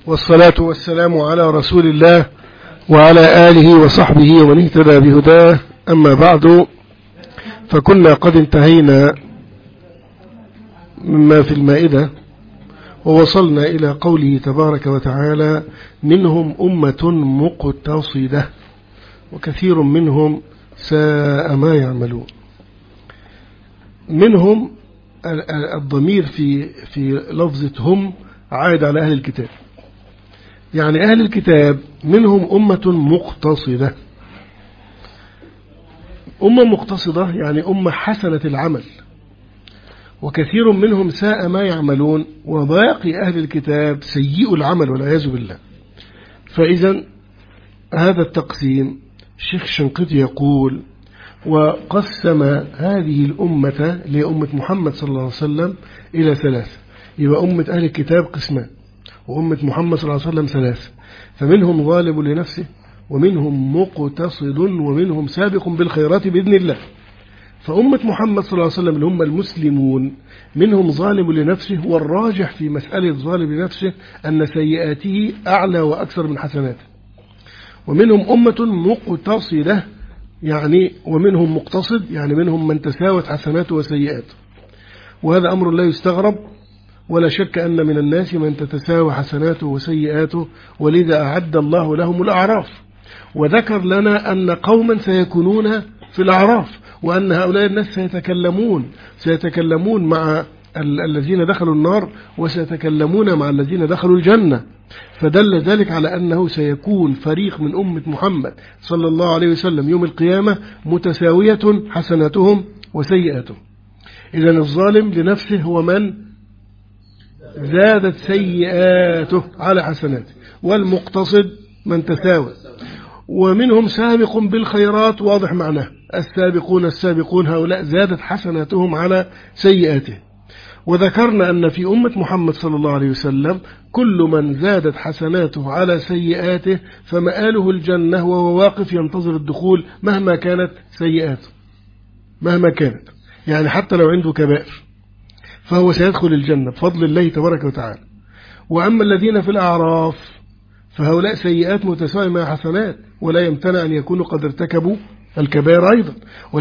والصلاة والسلام على رسول الله وعلى آله وصحبه ومن اهتدى بهداه. أما بعد، فكنا قد انتهينا مما في المائدة ووصلنا إلى قوله تبارك وتعالى: منهم أمة مقتصدة وكثير منهم ساء ما يعملون. منهم الضمير في لفظة هم عائد على أهل الكتاب، يعني أهل الكتاب منهم أمة مقتصدة. أمة مقتصدة يعني أمة حسنة العمل، وكثير منهم ساء ما يعملون، وباقي أهل الكتاب سيء العمل والعياذ بالله. فإذا هذا التقسيم الشيخ الشنقيطي يقول: وقسم هذه الأمة لأمة محمد صلى الله عليه وسلم إلى ثلاثة. يبقى أمة أهل الكتاب قسمان، وأمة محمد صلى الله عليه وسلم ثلاثة، فمنهم ظالم لنفسه، ومنهم مقتصد، ومنهم سابق بالخيرات بإذن الله. فأمة محمد صلى الله عليه وسلم اللي هم المسلمون منهم ظالم لنفسه، والراجح في مسألة ظالم لنفسه أن سيئاته أعلى وأكثر من حسناته. ومنهم أمة مقتصدة يعني ومنهم مقتصد يعني منهم من تساوت حسناته وسيئاته، وهذا أمر لا يستغرب، ولا شك أن من الناس من تتساوى حسناته وسيئاته، ولذا أعد الله لهم الأعراف، وذكر لنا أن قوما سيكونون في الأعراف، وأن هؤلاء الناس سيتكلمون مع الذين دخلوا النار، وسيتكلمون مع الذين دخلوا الجنة. فدل ذلك على أنه سيكون فريق من أمة محمد صلى الله عليه وسلم يوم القيامة متساوية حسناتهم وسيئاتهم. إذن الظالم لنفسه هو من زادت سيئاته على حسناته، والمقتصد من تساوى. ومنهم سابق بالخيرات، واضح معناه السابقون هؤلاء زادت حسناتهم على سيئاته. وذكرنا أن في أمة محمد صلى الله عليه وسلم كل من زادت حسناته على سيئاته فمآله الجنة، وهو واقف ينتظر الدخول مهما كانت سيئاته، مهما كانت، يعني حتى لو عنده كبائر فهو سيدخل الجنة بفضل الله تبارك وتعالى. وأما الذين في الأعراف فهؤلاء سيئات متساوية مع حسنات، ولا يمتنع أن يكونوا قد ارتكبوا الكبائر أيضا،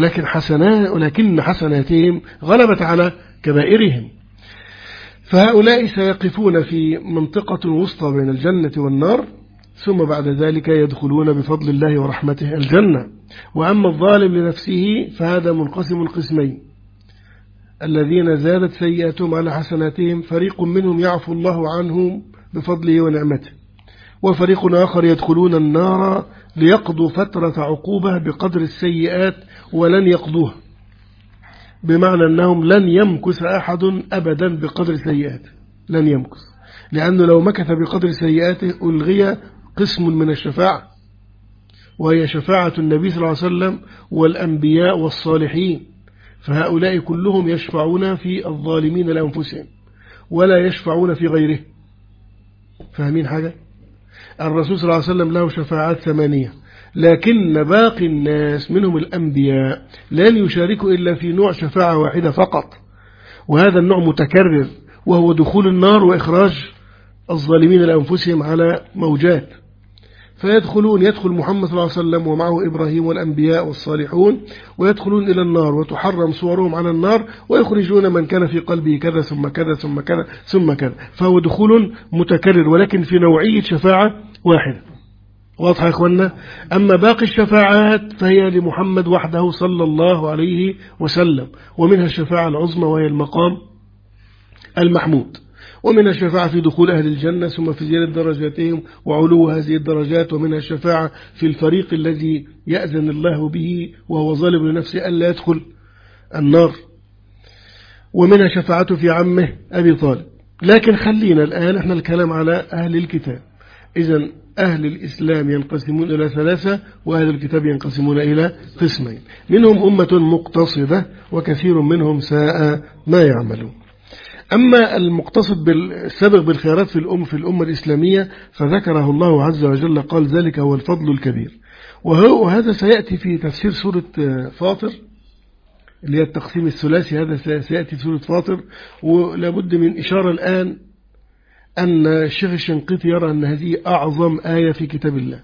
ولكن حسناتهم غلبت على كبائرهم. فهؤلاء سيقفون في منطقة وسطى بين الجنة والنار، ثم بعد ذلك يدخلون بفضل الله ورحمته الجنة. وأما الظالم لنفسه فهذا منقسم قسمين: الذين زادت سيئاتهم على حسناتهم فريق منهم يعفو الله عنهم بفضله ونعمته، وفريق آخر يدخلون النار ليقضوا فترة عقوبة بقدر السيئات ولن يقضوها، بمعنى أنهم لن يمكث أحد أبدا بقدر سيئاته، لن يمكث، لأنه لو مكث بقدر سيئاته ألغي قسم من الشفاعة، وهي شفاعة النبي صلى الله عليه وسلم والأنبياء والصالحين. فهؤلاء كلهم يشفعون في الظالمين لأنفسهم ولا يشفعون في غيره. فاهمين حاجة؟ الرسول صلى الله عليه وسلم له شفاعات 8، لكن باقي الناس منهم الأنبياء لن يشاركوا إلا في نوع شفاعة واحدة فقط، وهذا النوع متكرر، وهو دخول النار وإخراج الظالمين لأنفسهم على موجات. يدخل محمد صلى الله عليه وسلم ومعه إبراهيم والأنبياء والصالحون، ويدخلون إلى النار وتحرم صورهم على النار، ويخرجون من كان في قلبه كذا ثم كذا ثم كذا ثم كذا. فهو دخول متكرر، ولكن في نوعية شفاعة واحدة. واضح يا أخوانا؟ أما باقي الشفاعات فهي لمحمد وحده صلى الله عليه وسلم، ومنها الشفاعة العظمى وهي المقام المحمود، ومنها الشفاعة في دخول أهل الجنة ثم في زيادة درجاتهم وعلو هذه الدرجات، ومنها الشفاعة في الفريق الذي يأذن الله به وهو ظالم لنفسه ألا يدخل النار، ومنها شفاعته في عمه أبي طالب. لكن خلينا الآن احنا الكلام على أهل الكتاب. إذن أهل الإسلام ينقسمون إلى ثلاثة، وأهل الكتاب ينقسمون إلى قسمين: منهم أمة مقتصدة وكثير منهم ساء ما يعملون. أما المقتصد بالسابق بالخيرات في الأمة الإسلامية فذكره الله عز وجل، قال: ذلك هو الفضل الكبير. وهذا سيأتي في تفسير سورة فاطر، اللي هي التقسيم الثلاثي، هذا سيأتي في سورة فاطر. ولابد من إشارة الآن أن الشيخ الشنقيطي يرى أن هذه أعظم آية في كتاب الله.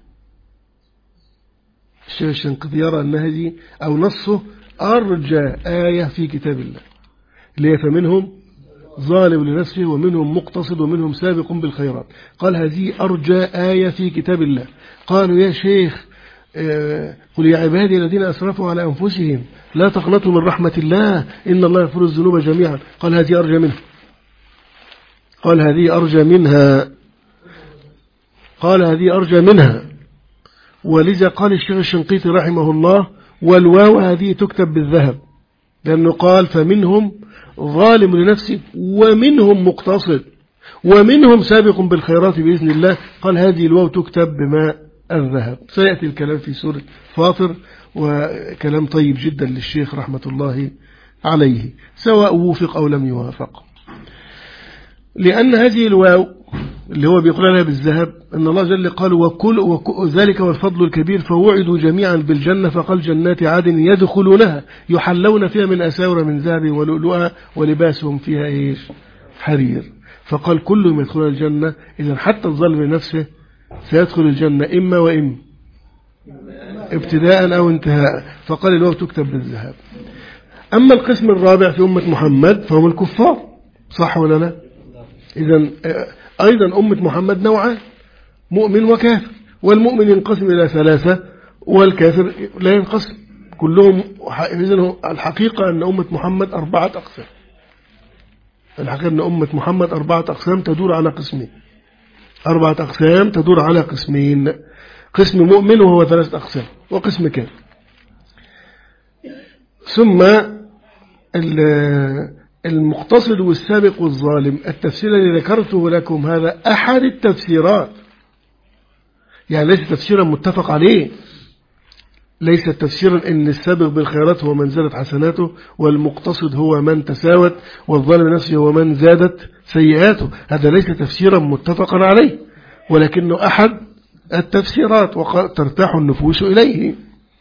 الشيخ الشنقيطي يرى أن هذه أو نصه أرجى آية في كتاب الله، اللي هي فمنهم ظالم لنفسه ومنهم مقتصد ومنهم سابق بالخيرات. قال هذه أرجى آية في كتاب الله. قالوا يا شيخ قل يا عبادي الذين أسرفوا على أنفسهم لا تقنطوا من رحمة الله إن الله يغفر الذنوب جميعا. قال هذه أرجى منها، قال هذه أرجى منها، قال هذه أرجى منها. ولذا قال الشيخ الشنقيطي رحمه الله والواو هذه تكتب بالذهب، لأنه قال فمنهم ظالم لنفسه ومنهم مقتصد ومنهم سابق بالخيرات بإذن الله. قال هذه الواو تكتب بماء الذهب. سيأتي الكلام في سورة فاطر، وكلام طيب جدا للشيخ رحمة الله عليه سواء وفق أو لم يوافق، لأن هذه الواو اللي هو بيقول لها بالذهب أن الله جل قال وكل ذلك والفضل الكبير فوعدوا جميعا بالجنة فقال جنات عدن يدخلونها يحلون فيها من أساور من ذهب ولؤلؤها ولباسهم فيها إيش حرير. فقال كلهم يدخلون الجنة. إذا حتى الظالم نفسه سيدخل الجنة إما وإما ابتداء أو انتهاء. فقال الواو تكتب بالذهب. أما القسم الرابع في أمة محمد فهم الكفار، صح ولا لا؟ إذن أيضا أمة محمد نوعان، مؤمن وكافر، والمؤمن ينقسم إلى ثلاثة والكافر لا ينقسم كلهم. إذن الحقيقة أن أمة محمد 4 أقسام. الحقيقة أن أمة محمد 4 أقسام تدور على قسمين، 4 أقسام تدور على قسمين، قسم مؤمن وهو 3 أقسام، وقسم كافر. ثم المقتصد والسابق والظالم. التفسير الذي ذكرته لكم هذا أحد التفسيرات، يعني ليس تفسيرا متفق عليه، ليس تفسيرا إن السابق بالخيرات هو من زادت حسناته والمقتصد هو من تساوت والظالم نفسه هو من زادت سيئاته. هذا ليس تفسيرا متفقا عليه، ولكنه أحد التفسيرات وترتاح النفوس إليه.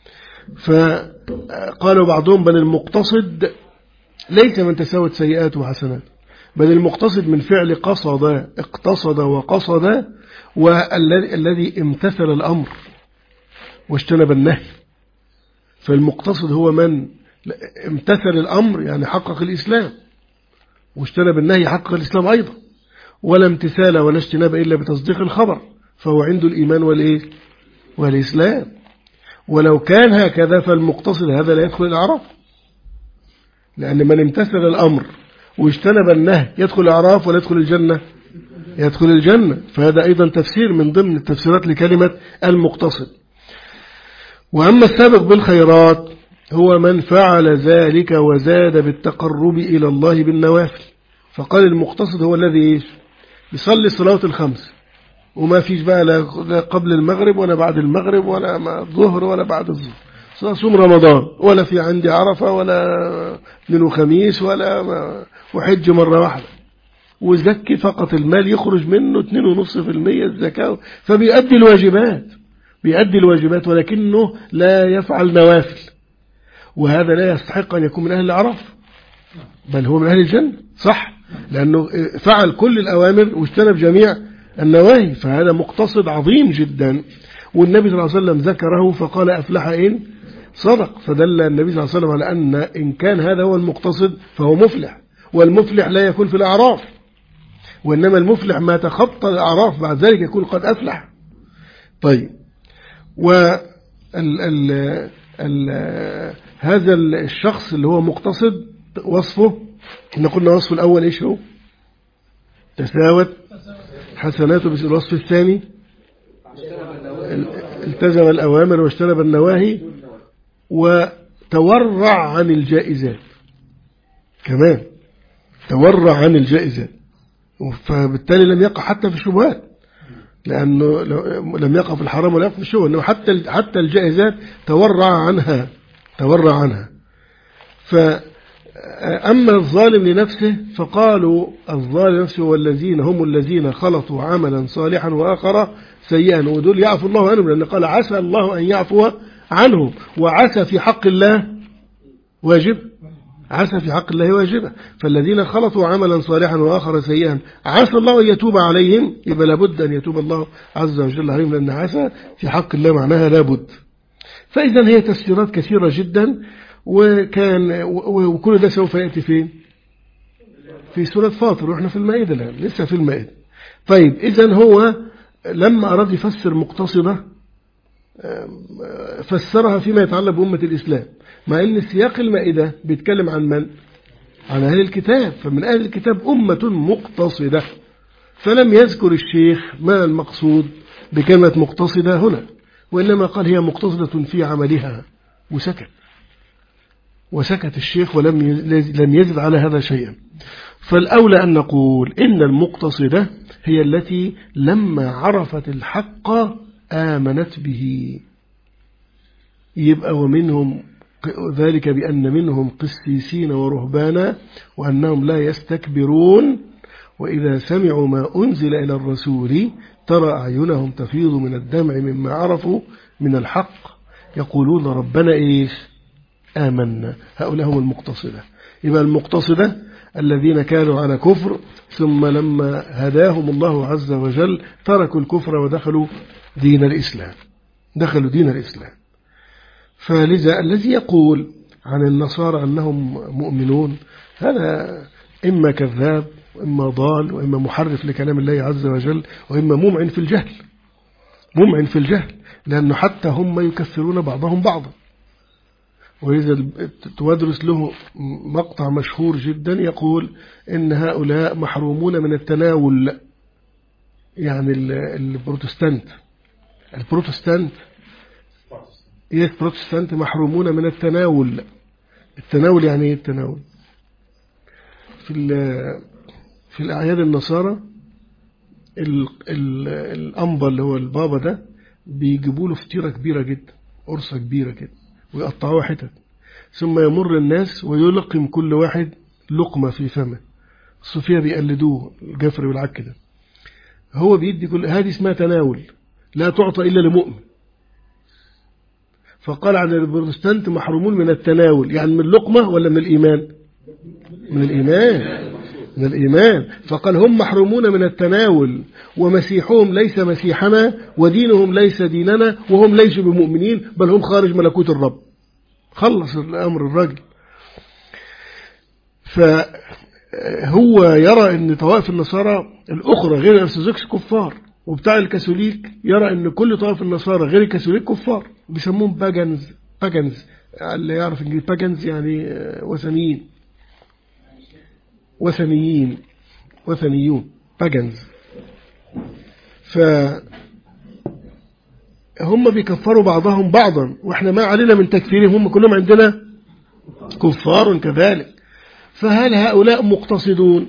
فقالوا بعضهم بل المقتصد ليس من تساوت سيئاته وحسناته، بل المقتصد من فعل قصد اقتصد وقصد، والذي امتثل الأمر واجتنب النهي. فالمقتصد هو من امتثل الأمر يعني حقق الإسلام، واجتنب النهي حقق الإسلام أيضا، ولا امتثال ولا اجتناب إلا بتصديق الخبر، فهو عنده الإيمان والإسلام. ولو كان هكذا فالمقتصد هذا لا يدخل الأعراف، لأن من امتثل الأمر واجتنب النهي يدخل الأعراف ولا يدخل الجنة؟ يدخل الجنة. فهذا أيضا تفسير من ضمن التفسيرات لكلمة المقتصد. وأما السابق بالخيرات هو من فعل ذلك وزاد بالتقرب إلى الله بالنوافل. فقال المقتصد هو الذي يصلي الصلاة الخمس وما فيش بقى لا قبل المغرب ولا بعد المغرب ولا الظهر ولا بعد الظهر، صوم رمضان ولا في عندي عرفة ولا اثنين وخميس وحج مرة واحدة، وزكي فقط المال يخرج منه 2.5% الزكاة، فبيؤدي الواجبات ولكنه لا يفعل نوافل. وهذا لا يستحق أن يكون من أهل الأعراف، بل هو من أهل الجنة، صح؟ لأنه فعل كل الأوامر واجتنب جميع النواهي، فهذا مقتصد عظيم جدا. والنبي صلى الله عليه وسلم ذكره فقال أفلح إن صدق، فدل النبي صلى الله عليه وسلم على أن إن كان هذا هو المقتصد فهو مفلح. والمفلح لا يكون في الأعراف، وإنما المفلح ما تخطى الأعراف بعد ذلك يكون قد أفلح. طيب، هذا الشخص اللي هو مقتصد وصفه، احنا قلنا وصفه الأول إيش هو؟ تساوت حسناته. بس الوصف الثاني التزم الأوامر واجتنب النواهي وتورع عن الجائزات، كمان تورع عن الجائزات، فبالتالي لم يقع حتى في الشبهات، لأنه لم يقع في الحرام ولا يقع في الشبهة، إنه حتى الجائزات تورع عنها. فأما الظالم لنفسه فقالوا الظالم نفسه والذين هم الذين خلطوا عملا صالحا وآخر سيئا، ودول يعفو الله عنهم، لأن قال عسى الله أن يعفو عنهم، وعسى في حق الله واجب، عسى في حق الله واجبة. فالذين خلطوا عملا صالحا وآخر سيئا عسى الله أن يتوب عليهم، يبقى لابد أن يتوب الله عز وجل عليهم، لأن عسى في حق الله معناها لابد. فإذا هي تفسيرات كثيرة جدا، وكل ده سوف يأتي فين؟ في سورة فاطر، وإحنا في المائدة الآن، لسه في المائدة. طيب إذا هو لما أراد يفسر مقتصدة فسرها فيما يتعلق بأمة الإسلام، مع أن سياق المائدة بيتكلم عن من؟ عن أهل الكتاب، فمن أهل الكتاب أمة مقتصدة، فلم يذكر الشيخ ما المقصود بكلمة مقتصدة هنا، وإنما قال هي مقتصدة في عملها وسكت الشيخ لم يزد على هذا شيئا. فالأولى أن نقول إن المقتصدة هي التي لما عرفت الحق آمنت به. يبقى ومنهم ذلك بأن منهم قسيسين ورهبانا وأنهم لا يستكبرون وإذا سمعوا ما أنزل إلى الرسول ترى أعينهم تفيض من الدمع مما عرفوا من الحق يقولون ربنا إيش؟ آمنا. هؤلاء هم المقتصدة. يبقى المقتصدة الذين كانوا على كفر ثم لما هداهم الله عز وجل تركوا الكفر ودخلوا دين الإسلام. فلذا الذي يقول عن النصارى أنهم مؤمنون هذا إما كذاب وإما ضال وإما محرف لكلام الله عز وجل وإما ممعن في الجهل، لأنه حتى هم يكفرون بعضهم بعضا. وإذا تدرس له مقطع مشهور جدا يقول إن هؤلاء محرومون من التناول، يعني البروتستانت محرومون من التناول. التناول يعني ايه التناول؟ في الأعياد النصارى الأنبا اللي هو البابا ده بيجيبوا له فطيرة كبيرة جدا، قرصة كبيرة كده، ويقطعوها حتت، ثم يمر الناس ويلقم كل واحد لقمة في فمه. الصوفية بيقلدوه، الجفري والعك ده، هو بيدي كل هذه اسمها تناول، لا تعطى إلا لمؤمن. فقال عن البروتستانت محرومون من التناول، يعني من اللقمة ولا من الإيمان؟ من الإيمان. فقال هم محرومون من التناول، ومسيحهم ليس مسيحنا، ودينهم ليس ديننا، وهم ليسوا بمؤمنين، بل هم خارج ملكوت الرب. خلص الأمر الرجل. فهو يرى أن طوائف النصارى الأخرى غير الأرثوذكس كفار، وبتاع الكاثوليك يرى أن كل طوائف النصارى غير الكاثوليك كفار، بيسموهم باجنز. اللي يعرف إنجليزي باجنز يعني وثنيون باجنز. فهم بيكفروا بعضهم بعضا، وإحنا ما علينا من تكفيرهم، هم كلهم عندنا كفار كذلك. فهل هؤلاء مقتصدون؟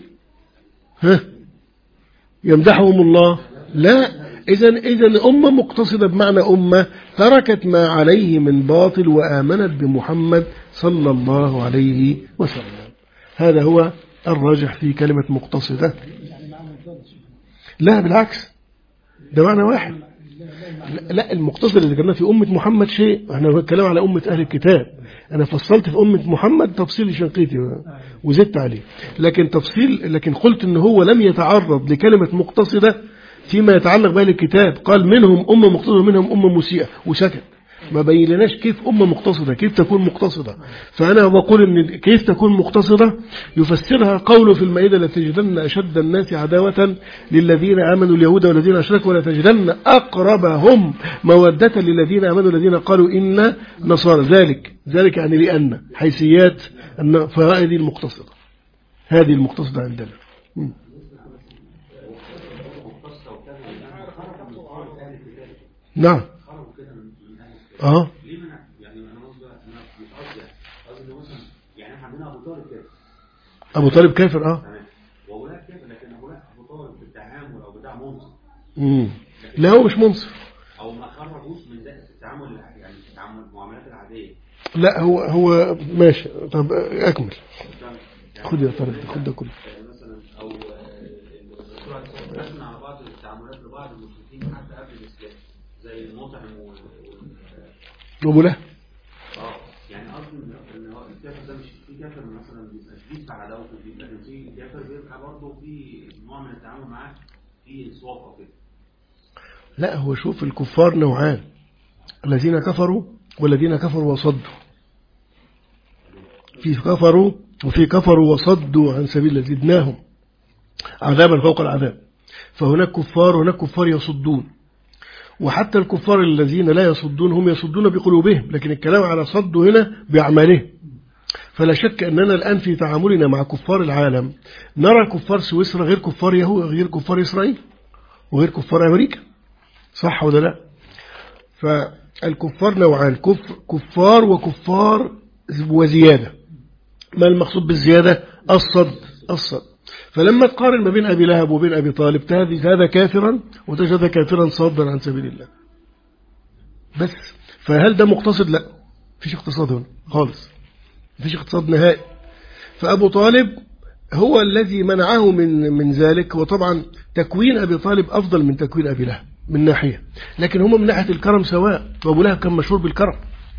يمدحهم الله؟ لا. إذن أمة مقتصدة بمعنى أمة تركت ما عليه من باطل وآمنت بمحمد صلى الله عليه وسلم. هذا هو الراجح في كلمة مقتصدة. لا بالعكس، ده معنى واحد. لا المقتصد اللي ذكرناه في أمة محمد شيء، احنا بنتكلم على أمة أهل الكتاب. أنا فصلت في أمة محمد تفصيل شنقيطي وزدت عليه، لكن قلت إن هو لم يتعرض لكلمة مقتصدة فيما يتعلق بأهل الكتاب. قال منهم أمة مقتصدة ومنهم أمة مسيئة وسكت، ما بينناش كيف أمة مقتصدة، كيف تكون مقتصدة. فأنا بقول إن كيف تكون مقتصدة يفسرها قوله في المائدة: لتجدن أشد الناس عداوة للذين آمنوا اليهود والذين أشركوا ولتجدن أقربهم مودة للذين آمنوا الذين قالوا إن نصارى. ذلك يعني لأن حيثيات فهذه المقتصدة، هذه المقتصدة عندنا. نعم. ليه يعني انا قصدي مش قصدي مثلا يعني احنا عندنا ابو طالب كافر واولاد كافر، لكن اولاد ابو طالب بالتعامل او بتاع منصف. لا هو مش منصف او ما خرجوش من ده التعامل، يعني التعامل المعاملات العاديه. لا هو ماشي. طب اكمل. خد يا طارق، خد ده كله. مثلا او الرسول عليه الصلاه والسلام على بعض التعاملات لبعض المشركين حتى قبل الاسلام زي المطعم وابو لهب. يعني قصدي ان الكافر ده مش في كافر مثلا بيبقى شديد في عداوته فيه، لكن في كافر بيبقى برضه في نوع من التعامل معاه في صوافه كده. لا، هو شوف الكفار نوعان، الذين كفروا والذين كفروا وصدوا. في كفروا وفي كفروا وصدوا عن سبيل الله زدناهم عذابا فوق العذاب. فهناك كفار وهناك كفار يصدون، وحتى الكفار الذين لا يصدون هم يصدون بقلوبهم، لكن الكلام على صد هنا بأعمالهم. فلا شك أننا الآن في تعاملنا مع كفار العالم نرى كفار سويسرا غير كفار يهود، غير كفار إسرائيل، وغير كفار أمريكا، صح ولا لا؟ فالكفار نوعان، كفار وكفار وزيادة. ما المقصود بالزيادة؟ الصد. فلما تقارن ما بين أبي لهب وبين أبي طالب تجد هذا كافرا وتجد كافرا صادا عن سبيل الله بس. فهل ده مقتصد؟ لا، فيش اقتصاد هنا خالص، فيش اقتصاد نهائي. فأبو طالب هو الذي منعه من ذلك. وطبعا تكوين أبي طالب أفضل من تكوين أبي لهب من ناحية، لكن هم من ناحية الكرم سواء. وأبو لهب كان مشهور بالكرم،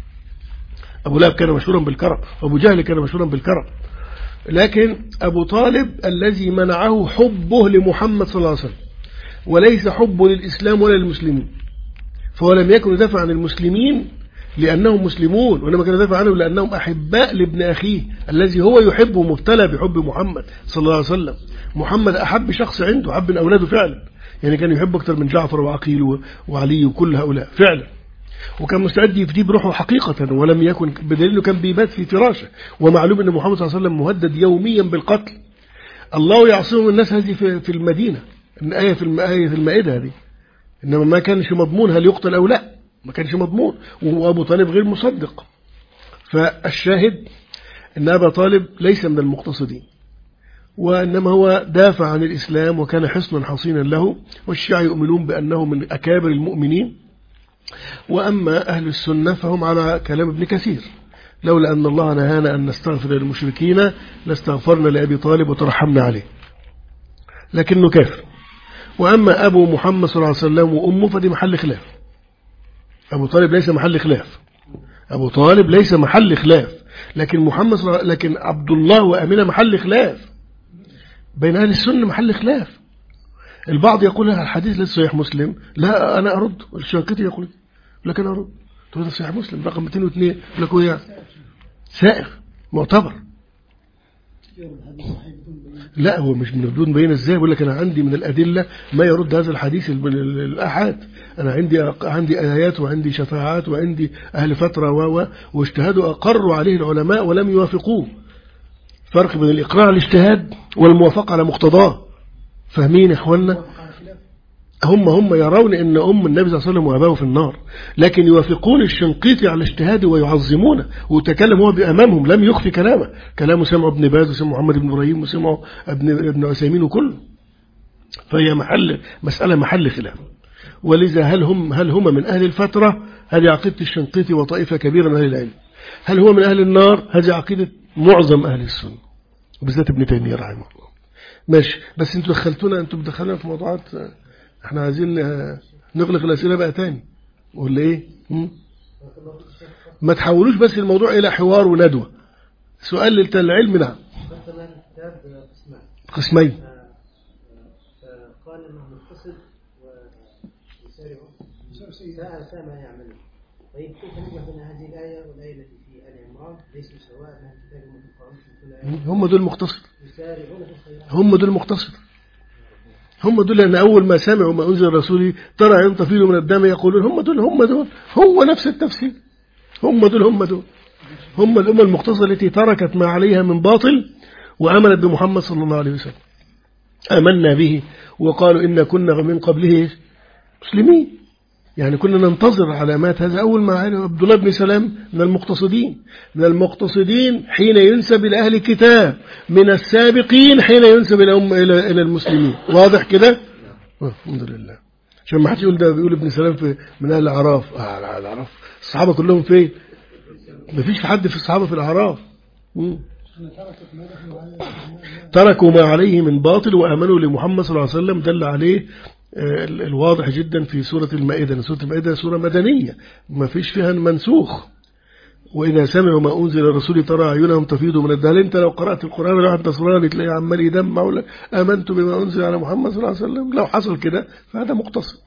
أبو لهب كان مشهورا بالكرم، وأبو جهل كان مشهورا بالكرم. لكن أبو طالب الذي منعه حبه لمحمد صلى الله عليه وسلم، وليس حبه للإسلام ولا للمسلمين. فهو لم يكن يدافع عن المسلمين لأنهم مسلمون، وإنما كان يدافع عنهم لأنهم أحباء لابن أخيه الذي هو يحبه، مبتلى بحب محمد صلى الله عليه وسلم. محمد أحب شخص عنده، أحب من أولاده فعلا، يعني كان يحب أكثر من جعفر وعقيل وعلي وكل هؤلاء فعلا، وكان مستعد يفديه بروحه حقيقة، ولم يكن بدليل كان بيبات في فراشه. ومعلوم أن محمد صلى الله عليه وسلم مهدد يوميا بالقتل. الله يعصمه من الناس هذه في المدينة، الآية في المائدة هذه، إنما ما كانش مضمون هل يقتل أو لا، ما كانش مضمون، وأبو طالب غير مصدق. فالشاهد أن أبا طالب ليس من المقتصدين، وإنما هو دافع عن الإسلام وكان حصنا حصينا له، والشيعة يؤمنون بأنه من أكابر المؤمنين. وأما أهل السنة فهم على كلام ابن كثير، لولا أن الله نهانا أن نستغفر للمشركين لاستغفرنا لأبي طالب وترحمنا عليه، لكنه كافر. وأما أبو محمد صلى الله عليه وسلم وأمه فدي محل خلاف. أبو طالب ليس محل خلاف، أبو طالب ليس محل خلاف، لكن محمد لكن عبد الله وأمينة محل خلاف بين أهل السنة، محل خلاف. البعض يقول الحديث ليس صحيح مسلم، لا أنا أرد، الشنقيطي يقول لكن أرد، تقول صحيح مسلم رقم 202 لكم يعني سائغ معتبر. لا، هو مش من بدون بين ازاي، بقول لك انا عندي من الادله ما يرد هذا الحديث الاحاد. انا عندي ايات وعندي شفاعات وعندي اهل فتره واجتهادوا اقروا عليه العلماء ولم يوافقوه. فرق بين الاقرار على الاجتهاد والموافقه على مقتضاه. فاهمين يا اخوانا؟ هم يرون ان النبي صلى الله عليه وسلم واباه في النار، لكن يوافقون الشنقيطي على اجتهاده ويعظمونه، وتكلم هو بامامهم لم يخفي كلامه سمعه ابن باز وسمعه محمد بن ابراهيم وسمعه ابن عثيمين وكله. فهي مساله محل خلاف. ولذا هل هم من اهل الفتره؟ هذه عقيده الشنقيطي وطائفه كبيره من اهل العلم. هل هو من اهل النار؟ هذه عقيده معظم اهل السنه وبالذات ابن تيميه رحمه الله. ماشي، بس انتوا بتدخلونا في موضوعات، احنا عايزين نغلق الأسئلة بقى تاني ولا ايه؟ ما تحولوش بس الموضوع الى حوار وندوة. سؤال للعلم. نعم، قسمين. قال انه متصل ويسارع ساء ما يعمل. طيب كيف نجمع بين هذه الآية والآية التي في آل عمران ليسوا سواء من الكتاب المتقارن؟ هم دول مقتصد، هم دول أن أول ما سمعوا ما أنزل رسولي ترى ينطفيل من الدم يقولون هم دول هو نفس التفسير. هم دول هم الأمة المقتصدة التي تركت ما عليها من باطل وآمنت بمحمد صلى الله عليه وسلم، آمنا به وقالوا إن كنا من قبله مسلمين، يعني كنا ننتظر علامات هذا. أول ما عبد الله بن سلام من المقتصدين حين ينسب إلى أهل الكتاب، من السابقين حين ينسب إلى المسلمين. واضح كده؟ الحمد لله. عشان ما حدش يقول ده بيقول ابن سلام من أهل الأعراف. الأعراف الصحابة كلهم فين؟ ما فيش حد في الصحابة في الأعراف. تركوا ما عليه من باطل وآمنوا لمحمد صلى الله عليه وسلم. دل عليه الواضح جدا في سورة المائدة. سورة المائدة سورة مدنية ما فيش فيها منسوخ، وإذا سمعوا ما أنزل الرسول ترى أعينهم تفيض من الدهل. أنت لو قرأت القرآن لواحد نصراني تلاقيه عمال يدمع ويقول لك آمنت بما أنزل على محمد صلى الله عليه وسلم. لو حصل كده فهذا مقتصد.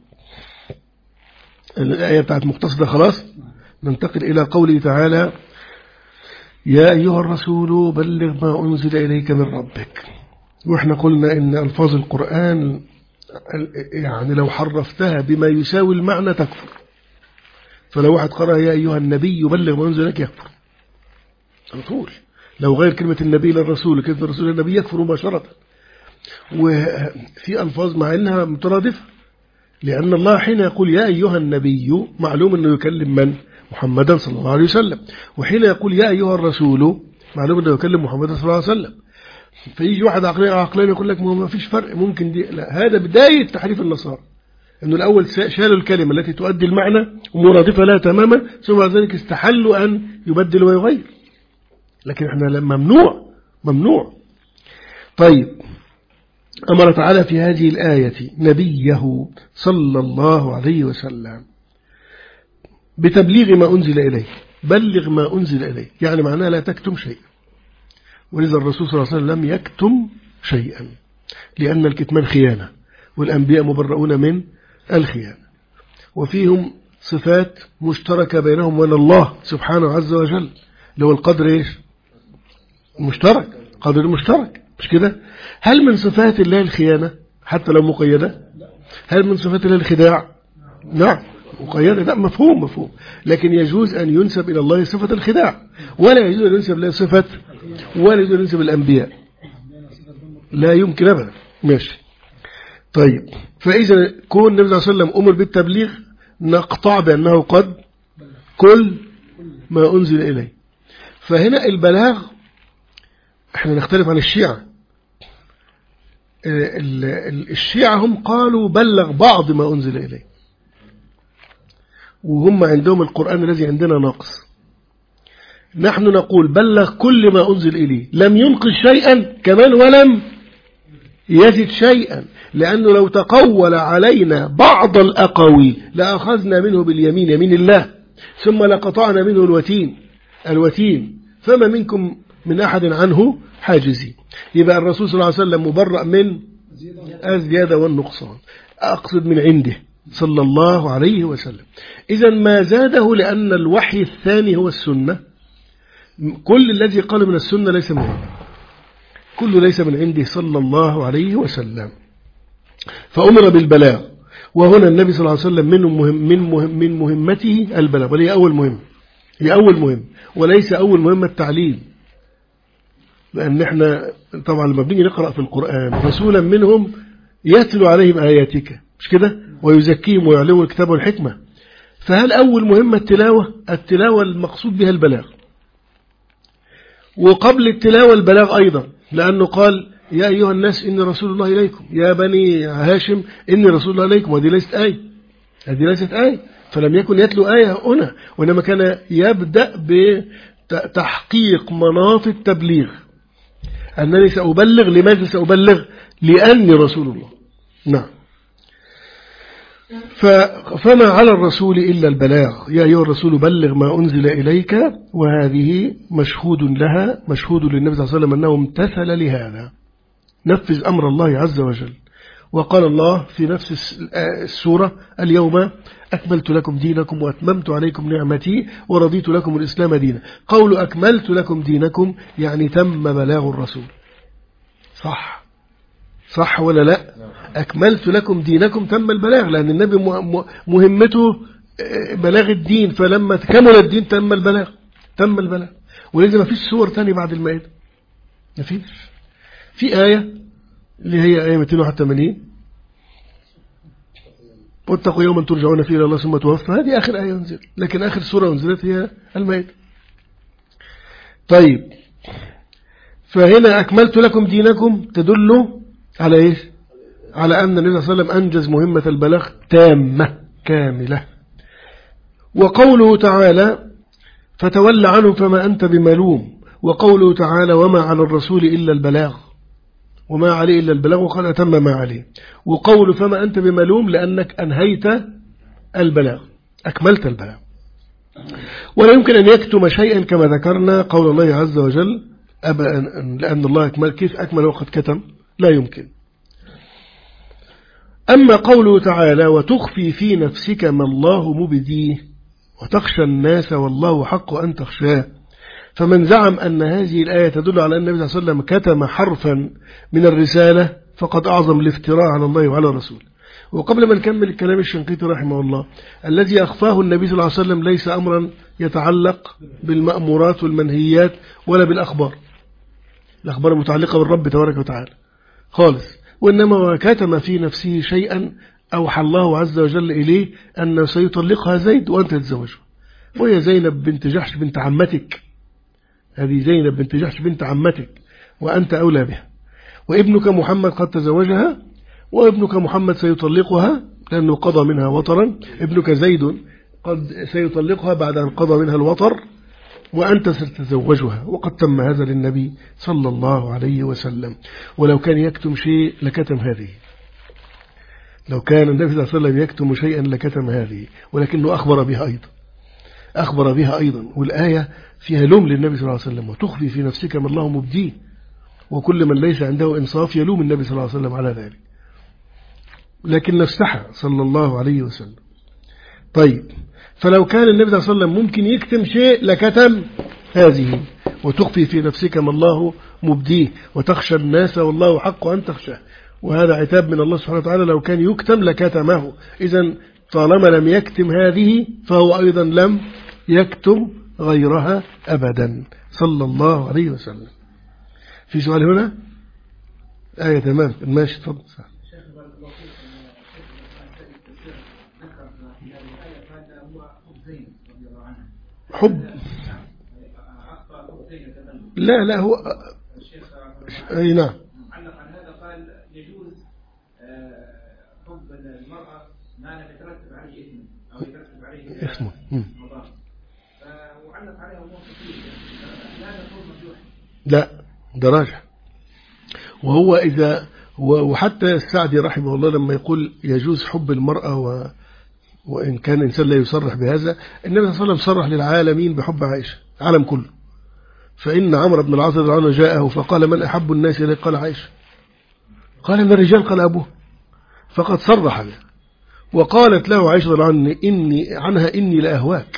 الآية بتاعت مقتصدة خلاص. ننتقل إلى قوله تعالى يا أيها الرسول بلغ ما أنزل إليك من ربك. وإحنا قلنا إن ألفاظ القرآن يعني لو حرفتها بما يساوي المعنى تكفر. فلو واحد قرأ يا أيها النبي بلغ ما أنزل إليك يكفر على طول. لو غير كلمة النبي للرسول كلمة الرسول للنبي يكفر مباشرة. وفي ألفاظ مع أنها مترادفة، لأن الله حين يقول يا أيها النبي معلوم أنه يكلم من؟ محمدا صلى الله عليه وسلم. وحين يقول يا أيها الرسول معلوم أنه يكلم محمدا صلى الله عليه وسلم. فيجي واحد عقلين يقول لك ما فيش فرق ممكن دي. لا، هذا بداية تحريف النصارى، أنه الأول شالوا الكلمة التي تؤدي المعنى ومرادفة لها تماما، ثم بعد ذلك استحلوا أن يبدل ويغير. لكن احنا ممنوع. طيب، أمر تعالى في هذه الآية نبيه صلى الله عليه وسلم بتبليغ ما أنزل إليه. بلغ ما أنزل إليه يعني معناه لا تكتم شيئا. ولذا الرسول صلى الله عليه وسلم لم يكتم شيئا، لأن الكتمان خيانة، والأنبياء مبرؤون من الخيانة، وفيهم صفات مشتركة بينهم وبين الله سبحانه عز وجل، اللي هو القدر إيش؟ مشترك، قدر مشترك، مش كده؟ هل من صفات الله الخيانة حتى لو مقيدة؟ هل من صفات الله الخداع؟ نعم مقيدة. لا، مفهوم. لكن يجوز أن ينسب إلى الله صفة الخداع، ولا يجوز أن ينسب له صفة، ولا يجوز أن ينسب الأنبياء، لا يمكن أبدا. ماشي. طيب، فإذا كون النبي صلى الله عليه وسلم أمر بالتبليغ نقطع بأنه قد كل ما أنزل إليه. فهنا البلاغ احنا نختلف عن الشيعة. الشيعة هم قالوا بلغ بعض ما أنزل إليه، وهم عندهم القرآن الذي عندنا ناقص. نحن نقول بلغ كل ما أنزل إليه، لم ينقص شيئا كمان ولم يزد شيئا، لأنه لو تقول علينا بعض الأقاويل لأخذنا منه باليمين، يمين الله، ثم لقطعنا منه الوتين فما منكم من أحد عنه حاجزين. يبقى الرسول صلى الله عليه وسلم مبرأ من الزيادة والنقصان، أقصد من عنده صلى الله عليه وسلم. إذا ما زاده، لأن الوحي الثاني هو السنة. كل الذي قال من السنة ليس من عنده، كله ليس من عنده صلى الله عليه وسلم. فأمر بالبلاغ، وهنا النبي صلى الله عليه وسلم من مهمته البلاغ، وهي أول مهم، وليس أول مهمة التعليم. لأن احنا طبعا لما بنيجي نقرأ في القرآن رسولا منهم يتلو عليهم آياتك، مش كده؟ ويزكيهم ويعلمهم الكتاب والحكمة. فهل أول مهمة التلاوة المقصود بها البلاغ، وقبل التلاوة البلاغ أيضا، لأنه قال يا أيها الناس إني رسول الله إليكم، يا بني هاشم إني رسول الله إليكم. وهذه ليست آية، فلم يكن يتلو آية هنا، وإنما كان يبدأ بتحقيق مناط التبليغ، أنني سأبلغ. لماذا سأبلغ؟ لأني رسول الله. نعم. فما على الرسول إلا البلاغ. يا أيها الرسول بلغ ما أنزل إليك، وهذه مشهود لها، مشهود للنبي صلى الله عليه وسلم أنه امتثل لهذا، نفذ أمر الله عز وجل. وقال الله في نفس السورة اليوم أكملت لكم دينكم وأتممت عليكم نعمتي ورضيت لكم الإسلام دينا. قول أكملت لكم دينكم يعني تم بلاغ الرسول. صح ولا لا؟ أكملت لكم دينكم تم البلاغ، لأن النبي مهمته بلاغ الدين، فلما كمل الدين تم البلاغ. ولذا ما فيش سور تاني بعد المائدة، ما فيش. في آية اللي هي آية 281 واتقوا يوما ترجعون فيه إلى الله ثم توفى، هذه آخر آية انزلت، لكن آخر سورة انزلت هي المائدة. طيب، فهنا أكملت لكم دينكم تدل على إيش؟ على أن النبي صلى الله عليه وسلم أنجز مهمة البلاغ تامة كاملة. وقوله تعالى فتول عنهم فما أنت بملوم، وقوله تعالى وما على الرسول إلا البلاغ، وما عليه إلا البلاغ وقد أتم ما عليه. وقوله فما أنت بملوم لأنك أنهيت البلاغ، أكملت البلاغ. ولا يمكن أن يكتم شيئا كما ذكرنا قول الله عز وجل لأن الله كيف أكمل وقد كتم، لا يمكن. أما قوله تعالى وتخفي في نفسك ما الله مبديه وتخشى الناس والله حق أن تخشاه، فمن زعم أن هذه الآية تدل على أن النبي صلى الله عليه وسلم كتم حرفا من الرسالة فقد أعظم الافتراء على الله وعلى رسوله. وقبل ما نكمل الكلام الشنقيطي رحمه الله، الذي أخفاه النبي صلى الله عليه وسلم ليس أمرا يتعلق بالمأمورات والمنهيات ولا بالأخبار، الأخبار المتعلقة بالرب تبارك وتعالى خالص، وإنما كتم في نفسه شيئا أوحى الله عز وجل إليه أنه سيطلقها زيد وأنت تتزوجها، وهي زينب بنت جحش بنت عمتك، هذه زينب بنت جحش بنت عمتك وأنت أولى بها، وابنك محمد قد تزوجها وابنك محمد سيطلقها لأنه قضى منها وطرا، ابنك زيد قد سيطلقها بعد أن قضى منها الوطر وأنت ستتزوجها، وقد تم هذا للنبي صلى الله عليه وسلم. ولو كان يكتم شيء لكتم هذه، لو كان النبي صلى الله عليه وسلم يكتم شيئا لكتم هذه، ولكنه أخبر بها أيضا. والآية فيها لوم للنبي صلى الله عليه وسلم وتخفي في نفسك ما الله مبديه، وكل من ليس عنده إنصاف يلوم النبي صلى الله عليه وسلم على ذلك، لكن استحى صلى الله عليه وسلم. طيب، فلو كان النبي صلى الله عليه وسلم ممكن يكتم شيء لكتم هذه وتخفي في نفسك ما الله مبديه وتخشى الناس والله حق أن تخشاه، وهذا عتاب من الله سبحانه وتعالى، لو كان يكتم لكتمه. إذن طالما لم يكتم هذه فهو أيضا لم يكتم غيرها أبدا صلى الله عليه وسلم. في سؤال هنا؟ آية تمام، ماشي تفضل. حب لا هو أي نعم معلق عن هذا قال يجوز حب المرأة ما لم يترتب عليه إثم أو يترتب عليه اسمه مضار، وعلق عليه أمور كثيرة، لا نقول مرجوح، لا ده راجح. وهو إذا وحتى السعدي رحمه الله لما يقول يجوز حب المرأة وإن كان الإنسان لا يصرح بهذا، النبي صلى الله عليه وسلم صرح للعالمين بحب عائشة، العالم كله. فإن عمرو بن العاص رضي الله عنه جاءه فقال من أحب الناس إليك؟ قال عائشة. قال من الرجال؟ قال أبوه. فقد صرح به. وقالت له عائشة رضي الله عنها إني لأهواك.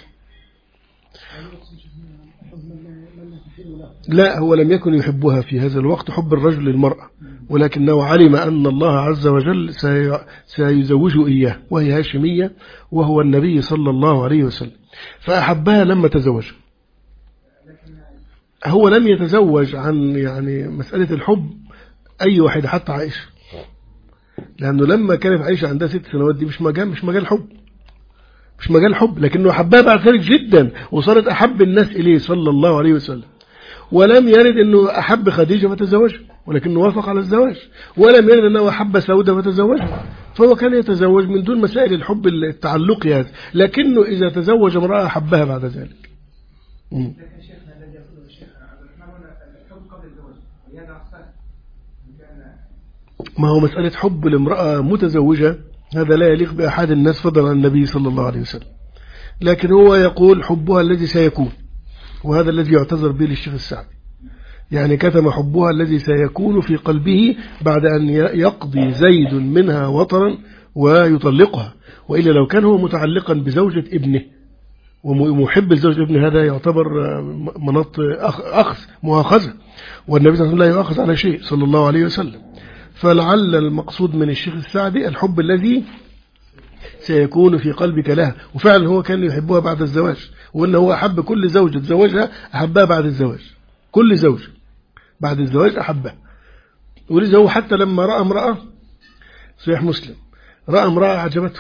لا، هو لم يكن يحبها في هذا الوقت حب الرجل للمرأة، ولكنه علم أن الله عز وجل سيزوجه إياه، وهي هاشمية وهو النبي صلى الله عليه وسلم، فأحبها لما تزوجها. هو لم يتزوج عن يعني مسألة الحب أي واحد حتى عائشة، لأنه لما كانت عائشة عندها 6 سنوات دي مش مجال حب، لكنه أحبها بعد ذلك جدا وصارت أحب الناس إليه صلى الله عليه وسلم. ولم يرد أنه أحب خديجة فتزوجها، ولكنه وافق على الزواج. ولم يرد أنه أحب سودة فتزوجها، فهو كان يتزوج من دون مسائل الحب التعلقي هذا، لكنه إذا تزوج امرأة أحبها بعد ذلك. ما هو مسألة حب الامرأة متزوجة هذا لا يليق بأحد الناس فضلا عن النبي صلى الله عليه وسلم، لكن هو يقول حبها الذي سيكون، وهذا الذي يعتذر به للشيخ السعدي، يعني كتم حبها الذي سيكون في قلبه بعد أن يقضي زيد منها وطرا ويطلقها. وإلا لو كان هو متعلقا بزوجة ابنه ومحب لزوجة ابنه هذا يعتبر مناط أخذ مؤاخذة، والنبي صلى الله عليه وسلم لا يؤاخذ على شيء صلى الله عليه وسلم. فلعل المقصود من الشيخ السعدي الحب الذي سيكون في قلبك لها، وفعلا هو كان يحبها بعد الزواج، وأنه هو أحب كل زوجة تزوجها أحبها بعد الزواج، كل زوج بعد الزواج أحبها. ولذا هو حتى لما رأى امرأة، صحيح مسلم، رأى امرأة عجبته،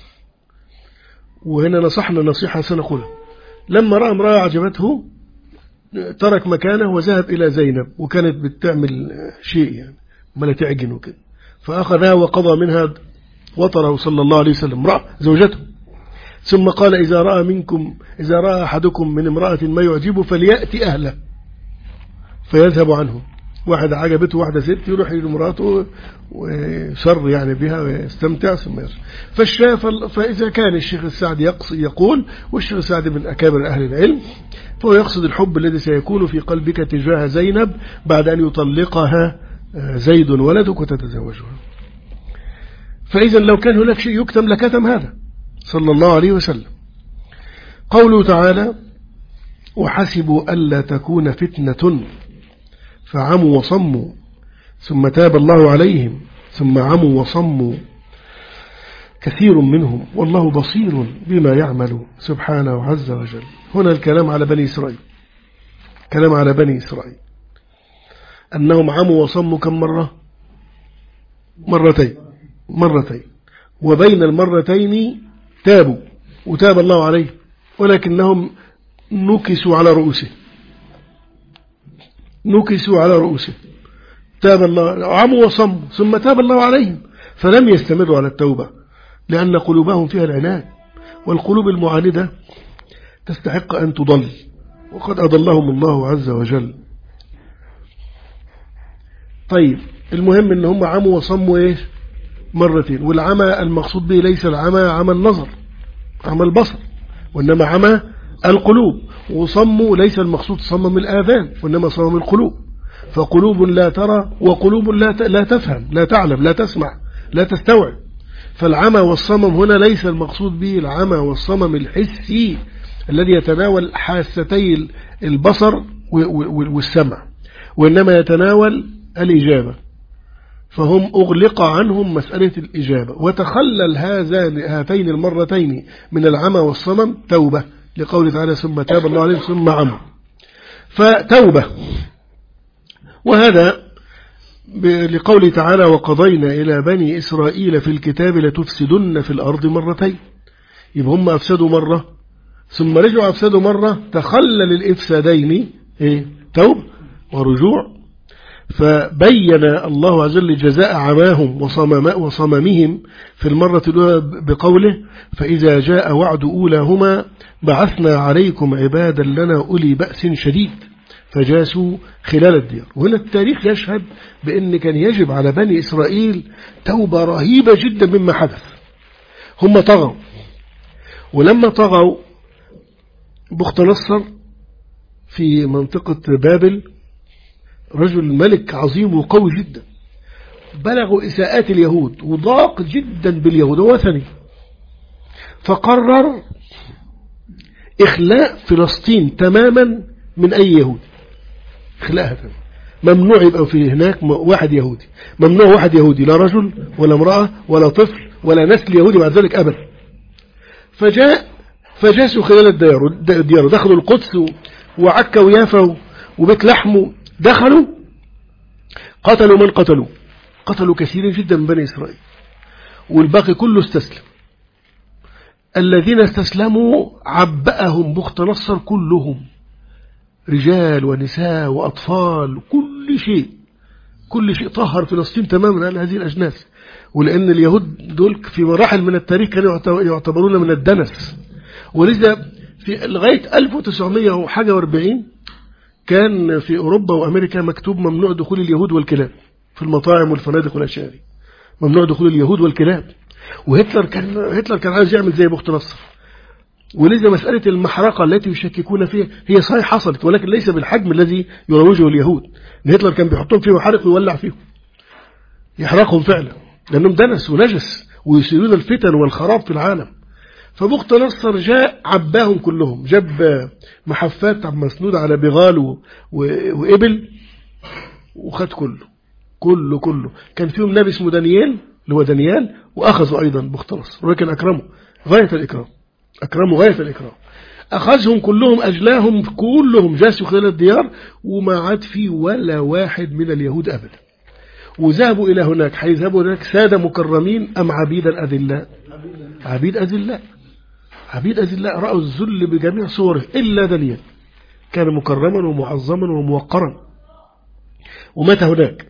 وهنا نصحنا نصيحة سنقولها، لما رأى امرأة عجبته ترك مكانه وذهب إلى زينب، وكانت بتعمل شيء يعني ما لا تعجن وكده، فأخذها وقضى منها وطره صلى الله عليه وسلم، امرأة زوجته. ثم قال إذا رأى أحدكم من امرأة ما يعجبه فليأتي أهله فيذهب عنه واحد عجبته واحدة ست يروح لمراته ويشر يعني بها ويستمتع ثم يرجع. فإذا كان الشيخ السعدي يقول، والشيخ السعدي من أكابر أهل العلم، فهو يقصد الحب الذي سيكون في قلبك تجاه زينب بعد أن يطلقها زيد ولدك وتتزوجها. فإذا لو كان هناك شيء يكتم لكتم هذا صلى الله عليه وسلم. قوله تعالى: وحسبوا ألا تكون فتنة فعموا وصموا ثم تاب الله عليهم ثم عموا وصموا كثير منهم والله بصير بما يعملون سبحانه عز وجل. هنا الكلام على بني إسرائيل، كلام على بني إسرائيل أنهم عموا وصموا كم مرة؟ مرتين، وبين المرتين تابوا وتاب الله عليه، ولكنهم نكسوا على رؤوسه تاب الله، عموا وصموا ثم تاب الله عليهم، فلم يستمروا على التوبة لأن قلوبهم فيها العناد، والقلوب المعاندة تستحق أن تضل، وقد أضلهم الله عز وجل. طيب المهم أن هم عموا وصموا إيش؟ مرتين. والعمى المقصود به ليس العمى عمى النظر، عمى البصر، وإنما عمى القلوب. وصموا ليس المقصود صمم الآذان، وإنما صمم القلوب، فقلوب لا ترى وقلوب لا تفهم، لا تعلم، لا تسمع، لا تستوعب. فالعمى والصمم هنا ليس المقصود به العمى والصمم الحسي الذي يتناول حاستي البصر والسمع، وإنما يتناول الإجابة، فهم أغلق عنهم مسألة الإجابة، وتخلل هاتين المرتين من العمى والصمم توبة، لقول تعالى ثم تاب الله عليهم ثم عموا، فتوبة. وهذا لقول تعالى وقضينا إلى بني إسرائيل في الكتاب لتفسدن في الأرض مرتين، يبقى هم أفسدوا مرة ثم رجعوا أفسدوا مرة، تخلل الإفسادين توبة ورجوع. فبين الله عز وجل جزاء عماهم وصممهم في المرة الأولى بقوله فإذا جاء وعد أولاهما بعثنا عليكم عبادا لنا أولي بأس شديد فجاسوا خلال الديار. وهنا التاريخ يشهد بأن كان يجب على بني إسرائيل توبة رهيبة جدا مما حدث. هم طغوا، ولما طغوا بخت نصر في منطقة بابل رجل ملك عظيم وقوي جدا، بلغوا إساءات اليهود وضاق جدا باليهود وثني، فقرر إخلاء فلسطين تماما من أي يهودي، إخلاءها تماما، ممنوع يبقى في هناك واحد يهودي، ممنوع واحد يهودي، لا رجل ولا امرأة ولا طفل ولا نسل يهودي بعد ذلك أبدا. فجاسوا خلال الديار، دخلوا القدس وعكا ويافا وبيت لحم، دخلوا قتلوا من قتلوا كثيرا جدا من بني إسرائيل، والباقي كله استسلم. الذين استسلموا عبأهم بخت نصر كلهم، رجال ونساء وأطفال، كل شيء طهر فلسطين تماما على هذه الأجناس. ولأن اليهود دول في مراحل من التاريخ كانوا يعتبرون من الدنس، ولذا في لغاية 1940 كان في أوروبا وأمريكا مكتوب ممنوع دخول اليهود والكلاب في المطاعم والفنادق والأشياء دي، ممنوع دخول اليهود والكلاب. وهتلر كان عايز يعمل زي بخت نصر، ولذا مسألة المحرقة التي يشككون فيها هي صحيح حصلت، ولكن ليس بالحجم الذي يروجه اليهود. هتلر كان بيحطهم فيه محرق ويولع فيهم، يحرقهم فعلا لأنهم دنس ونجس ويثيرون الفتن والخراب في العالم. فبخت نصر جاء عباهم كلهم، جاب محفات مسنودة على بغال وإبل وخد كله. كان فيهم نبي اسمه دانيال اللي هو دانيال، وأخذوا أيضا بخت نصر، ولكن أكرموا غاية الإكرام، أخذهم كلهم، أجلاهم كلهم، جاسوا خلال الديار، وما عاد في ولا واحد من اليهود أبدا. وذهبوا إلى هناك، حيذهبوا هناك سادة مكرمين أم عبيد الأذلاء؟ عبيد أذلاء، رأوا الذل بجميع صوره، إلا دانيال كان مكرما ومعظما وموقرا، ومات هناك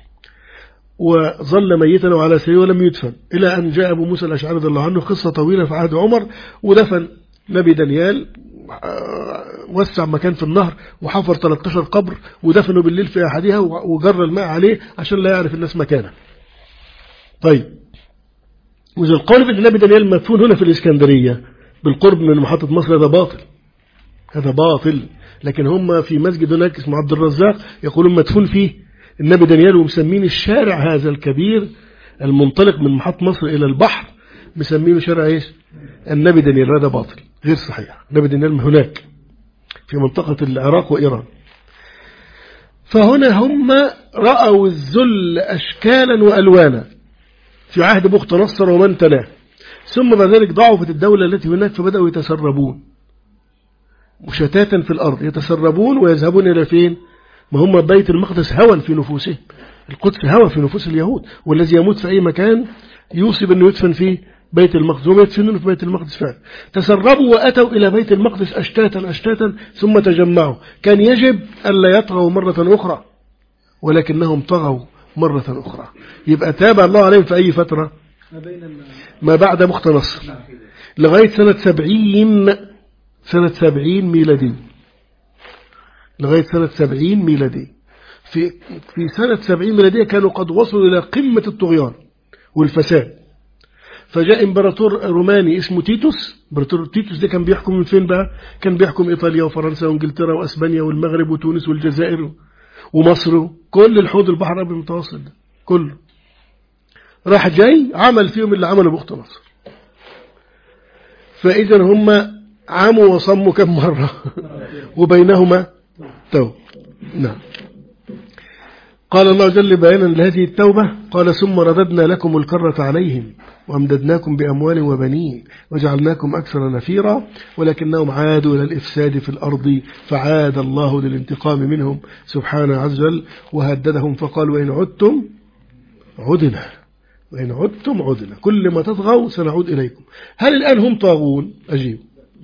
وظل ميتا وعلى سريره ولم يدفن، إلى أن جاء أبو موسى الأشعري رضي الله عنه، قصة طويلة في عهد عمر، ودفن نبي دانيال وسع مكان في النهر وحفر 13 قبر ودفنوا بالليل في أحدها وجر الماء عليه عشان لا يعرف الناس مكانه. طيب، وإذا القول بأن النبي دانيال مدفون هنا في الإسكندرية بالقرب من محطة مصر هذا باطل، هذا باطل. لكن هم في مسجد هناك اسمه عبد الرزاق يقولون مدفون فيه النبي دانيال، ومسمين الشارع هذا الكبير المنطلق من محطة مصر إلى البحر مسمينه شارع إيش؟ النبي دانيال. هذا باطل غير صحيح. النبي دانيال هناك في منطقة العراق وإيران. فهنا هم رأوا الذل أشكالا وألوانا في عهد بخت نصر ومن تلاه، ثم بعد ذلك ضعفت الدولة التي هناك فبدأوا يتسربون مشتاتا في الأرض، يتسربون ويذهبون إلى فين؟ ما هم بيت المقدس هوى في نفوسهم، القدس هوى في نفوس اليهود، والذي يموت في أي مكان يوصي أنه يدفن في بيت المقدس، هم يدفنون في بيت المقدس فعلا. تسربوا وأتوا إلى بيت المقدس أشتاتا ثم تجمعوا. كان يجب ألا يطغوا مرة أخرى، ولكنهم طغوا مرة أخرى. يبقى تابع الله عليهم في أي فترة؟ ما بعد بخت نصر لغاية سنة 70 ميلادي، لغاية سنة 70 ميلادي. في سنة 70 ميلادية كانوا قد وصلوا إلى قمة الطغيان والفساد. فجاء إمبراطور روماني اسمه تيتوس. إمبراطور تيتوس ده كان بيحكم من فين بقى؟ كان بيحكم إيطاليا وفرنسا وإنجلترا وأسبانيا والمغرب وتونس والجزائر ومصر، كل الحوض البحر الأبيض المتوسط ده كله. راح جاي عمل فيهم اللي عمله بخت نصر. فإذا هم عاموا وصموا كم مرة وبينهما توبة. نعم. قال الله جل بيانا لهذه التوبة، قال ثم رددنا لكم الكرة عليهم وأمددناكم بأموال وبنين وجعلناكم أكثر نفيرا ولكنهم عادوا إلى الإفساد في الأرض فعاد الله للانتقام منهم سبحانه عز وجل وهددهم فقال وإن عدتم عدنا، وإن عدتم عدنا، كل ما تطغوا سنعود إليكم. هل الآن هم طاغون؟ أجيب.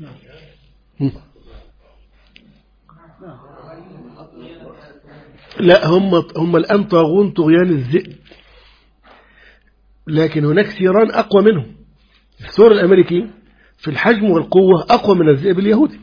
لا، هم الآن طاغون طغيان الذئب، لكن هناك ثيران أقوى منهم. الثور الأمريكي في الحجم والقوة أقوى من الذئب اليهودي،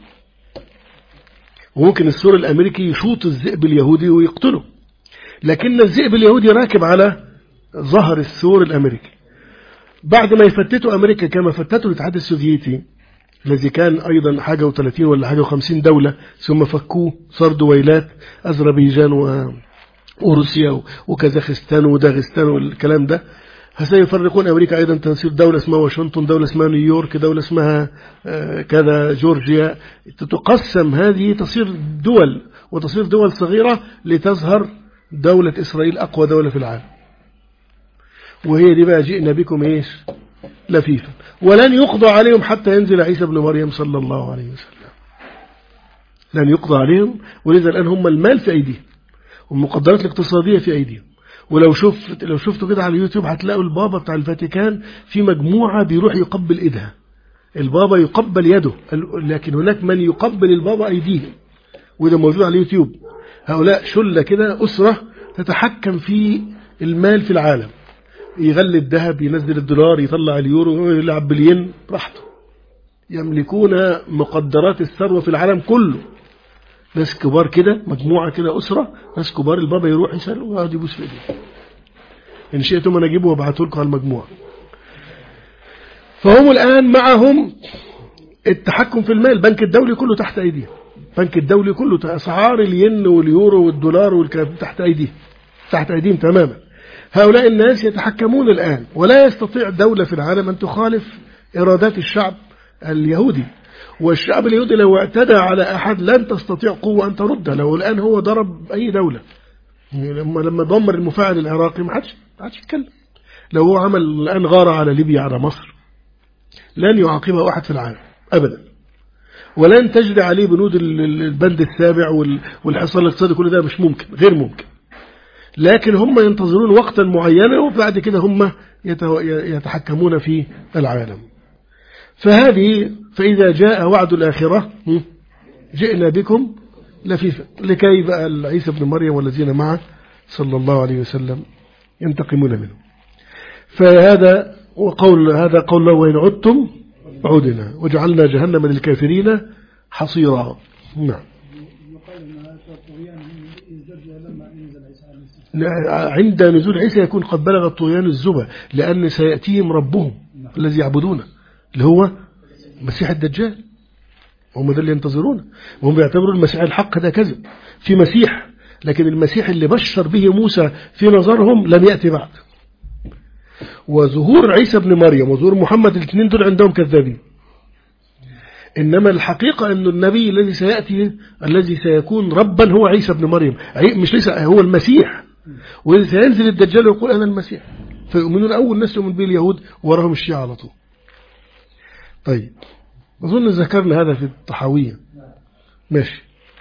وممكن الثور الأمريكي يشوط الذئب اليهودي ويقتله، لكن الذئب اليهودي راكب على ظهر الثور الأمريكي. بعد ما يفتتوا أمريكا كما فتتوا الاتحاد السوفيتي الذي كان أيضا حاجة و30 ولا حاجة و50 دولة، ثم فكوه صار دويلات، أذربيجان وروسيا وكازاخستان وداغستان والكلام ده. سيفرقون أمريكا أيضا، تصير دولة اسمها واشنطن، دولة اسمها نيويورك، دولة اسمها كذا جورجيا، تتقسم هذه، تصير دول وتصير دول صغيرة لتظهر دولة إسرائيل أقوى دولة في العالم. وهي دي بقى جئنا بكم إيش لفيفا، ولن يقضى عليهم حتى ينزل عيسى بن مريم صلى الله عليه وسلم. لن يقضى عليهم، ولذا الآن هم المال في أيديهم والمقدرات الاقتصادية في أيديهم. ولو شفتوا كده على اليوتيوب هتلاقوا البابا بتاع الفاتيكان في مجموعة بيروح يقبل إيدها. البابا يقبل يده، لكن هناك من يقبل البابا أيديهم، وده موجود على اليوتيوب. هؤلاء شلة كده، أسرة تتحكم في المال في العالم، يغلي الذهب، ينزل الدولار، يطلع اليورو، يلعب بالين براحته. يملكون مقدرات الثروة في العالم كله. ناس كبار كده، مجموعة كده، أسرة ناس كبار، البابا يروح يسأل ويقعد يبوس في ايديه. إن شئتم أنا أجيبه وابعته لكم على المجموعة. فهم الآن معهم التحكم في المال. البنك الدولي كله تحت أيديهم، البنك الدولي كله، أسعار الين واليورو والدولار والكلام تحت أيديهم تماما. هؤلاء الناس يتحكمون الآن، ولا يستطيع دولة في العالم أن تخالف إرادات الشعب اليهودي. والشعب اليهودي لو اعتدى على أحد لن تستطيع قوة أن ترده. لو الآن هو ضرب أي دولة، لما دمر المفاعل العراقي ما حدش يتكلم. لو هو عمل الآن غارة على ليبيا على مصر لن يعاقبها أحد في العالم أبدا، ولن تجري عليه بنود البند السابع والحصار الاقتصادي، كل ده مش ممكن، غير ممكن. لكن هم ينتظرون وقتا معينا وبعد كده هم يتحكمون في العالم. فإذا جاء وعد الآخرة جئنا بكم لفيفا، لكي بقى عيسى بن مريم والذين معه صلى الله عليه وسلم ينتقمون منه. فهذا قول الله وإن عدتم عدنا وجعلنا جهنم للكافرين حصيرا. نعم. عند نزول عيسى يكون قد بلغ الطغيان الزبا، لأن سيأتيهم ربهم الذي يعبدونه اللي هو مسيح الدجال، هم ده اللي ينتظرونه، وهم بيعتبروا المسيح الحق ده كذب، في مسيح، لكن المسيح اللي بشر به موسى في نظرهم لم يأتي بعد. وظهور عيسى بن مريم وظهور محمد الاثنين دول عندهم كذابين، إنما الحقيقة أن النبي الذي سيأتي الذي سيكون ربا هو عيسى بن مريم، مش ليس هو المسيح، وسينزل الدجال ويقول أنا المسيح، فيؤمنون أول ناس يؤمن به اليهود وراهم الشيعة على طول. طيب أظن ذكرنا هذا في الطحاوية. ماشي.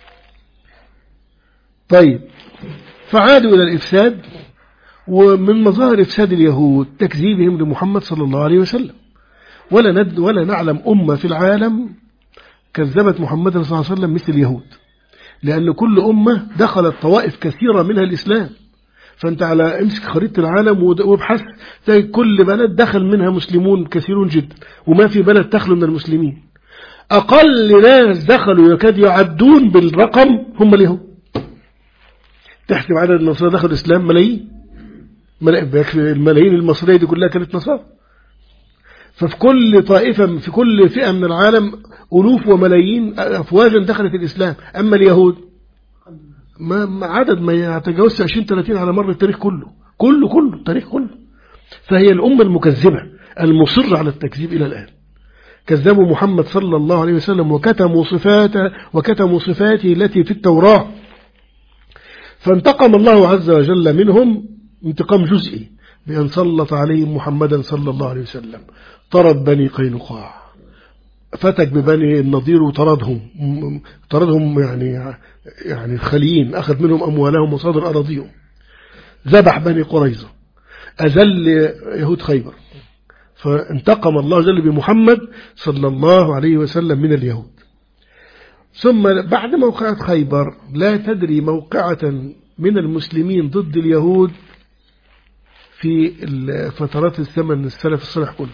طيب فعادوا إلى الإفساد، ومن مظاهر إفساد اليهود تكذيبهم لمحمد صلى الله عليه وسلم، ولا نعلم أمة في العالم كذبت محمد صلى الله عليه وسلم مثل اليهود، لأن كل أمة دخلت طوائف كثيرة منها الإسلام. فأنت على امسك خريطة العالم وابحث تلاقي كل بلد دخل منها مسلمون كثيرون جدا، وما في بلد تخلو من المسلمين. أقل ناس دخلوا يكاد يعدون بالرقم هم اليهود. تحسب عدد النصارى دخلوا الإسلام ملايين، الملايين المصرية دي كلها كانت نصارى. ففي كل طائفة في كل فئة من العالم ألوف وملايين أفواجا دخلت الإسلام. أما اليهود ما عدد ما يتجاوز 20-30 على مر التاريخ كله التاريخ كله. فهي الأمة المكذبة المصرة على التكذيب إلى الآن. كذبوا محمد صلى الله عليه وسلم وكتموا صفاته التي في التوراة، فانتقم الله عز وجل منهم انتقام جزئي بأن سلط عليهم محمدا صلى الله عليه وسلم. طرد بني قينقاع، فتك ببني النضير وطردهم يعني خليين، أخذ منهم أموالهم وصادر أراضيهم، ذبح بني قريظة، أذل يهود خيبر. فانتقم الله جل بمحمد صلى الله عليه وسلم من اليهود. ثم بعد موقعة خيبر لا تدري موقعة من المسلمين ضد اليهود في فترات الزمن السلف الصالح كله.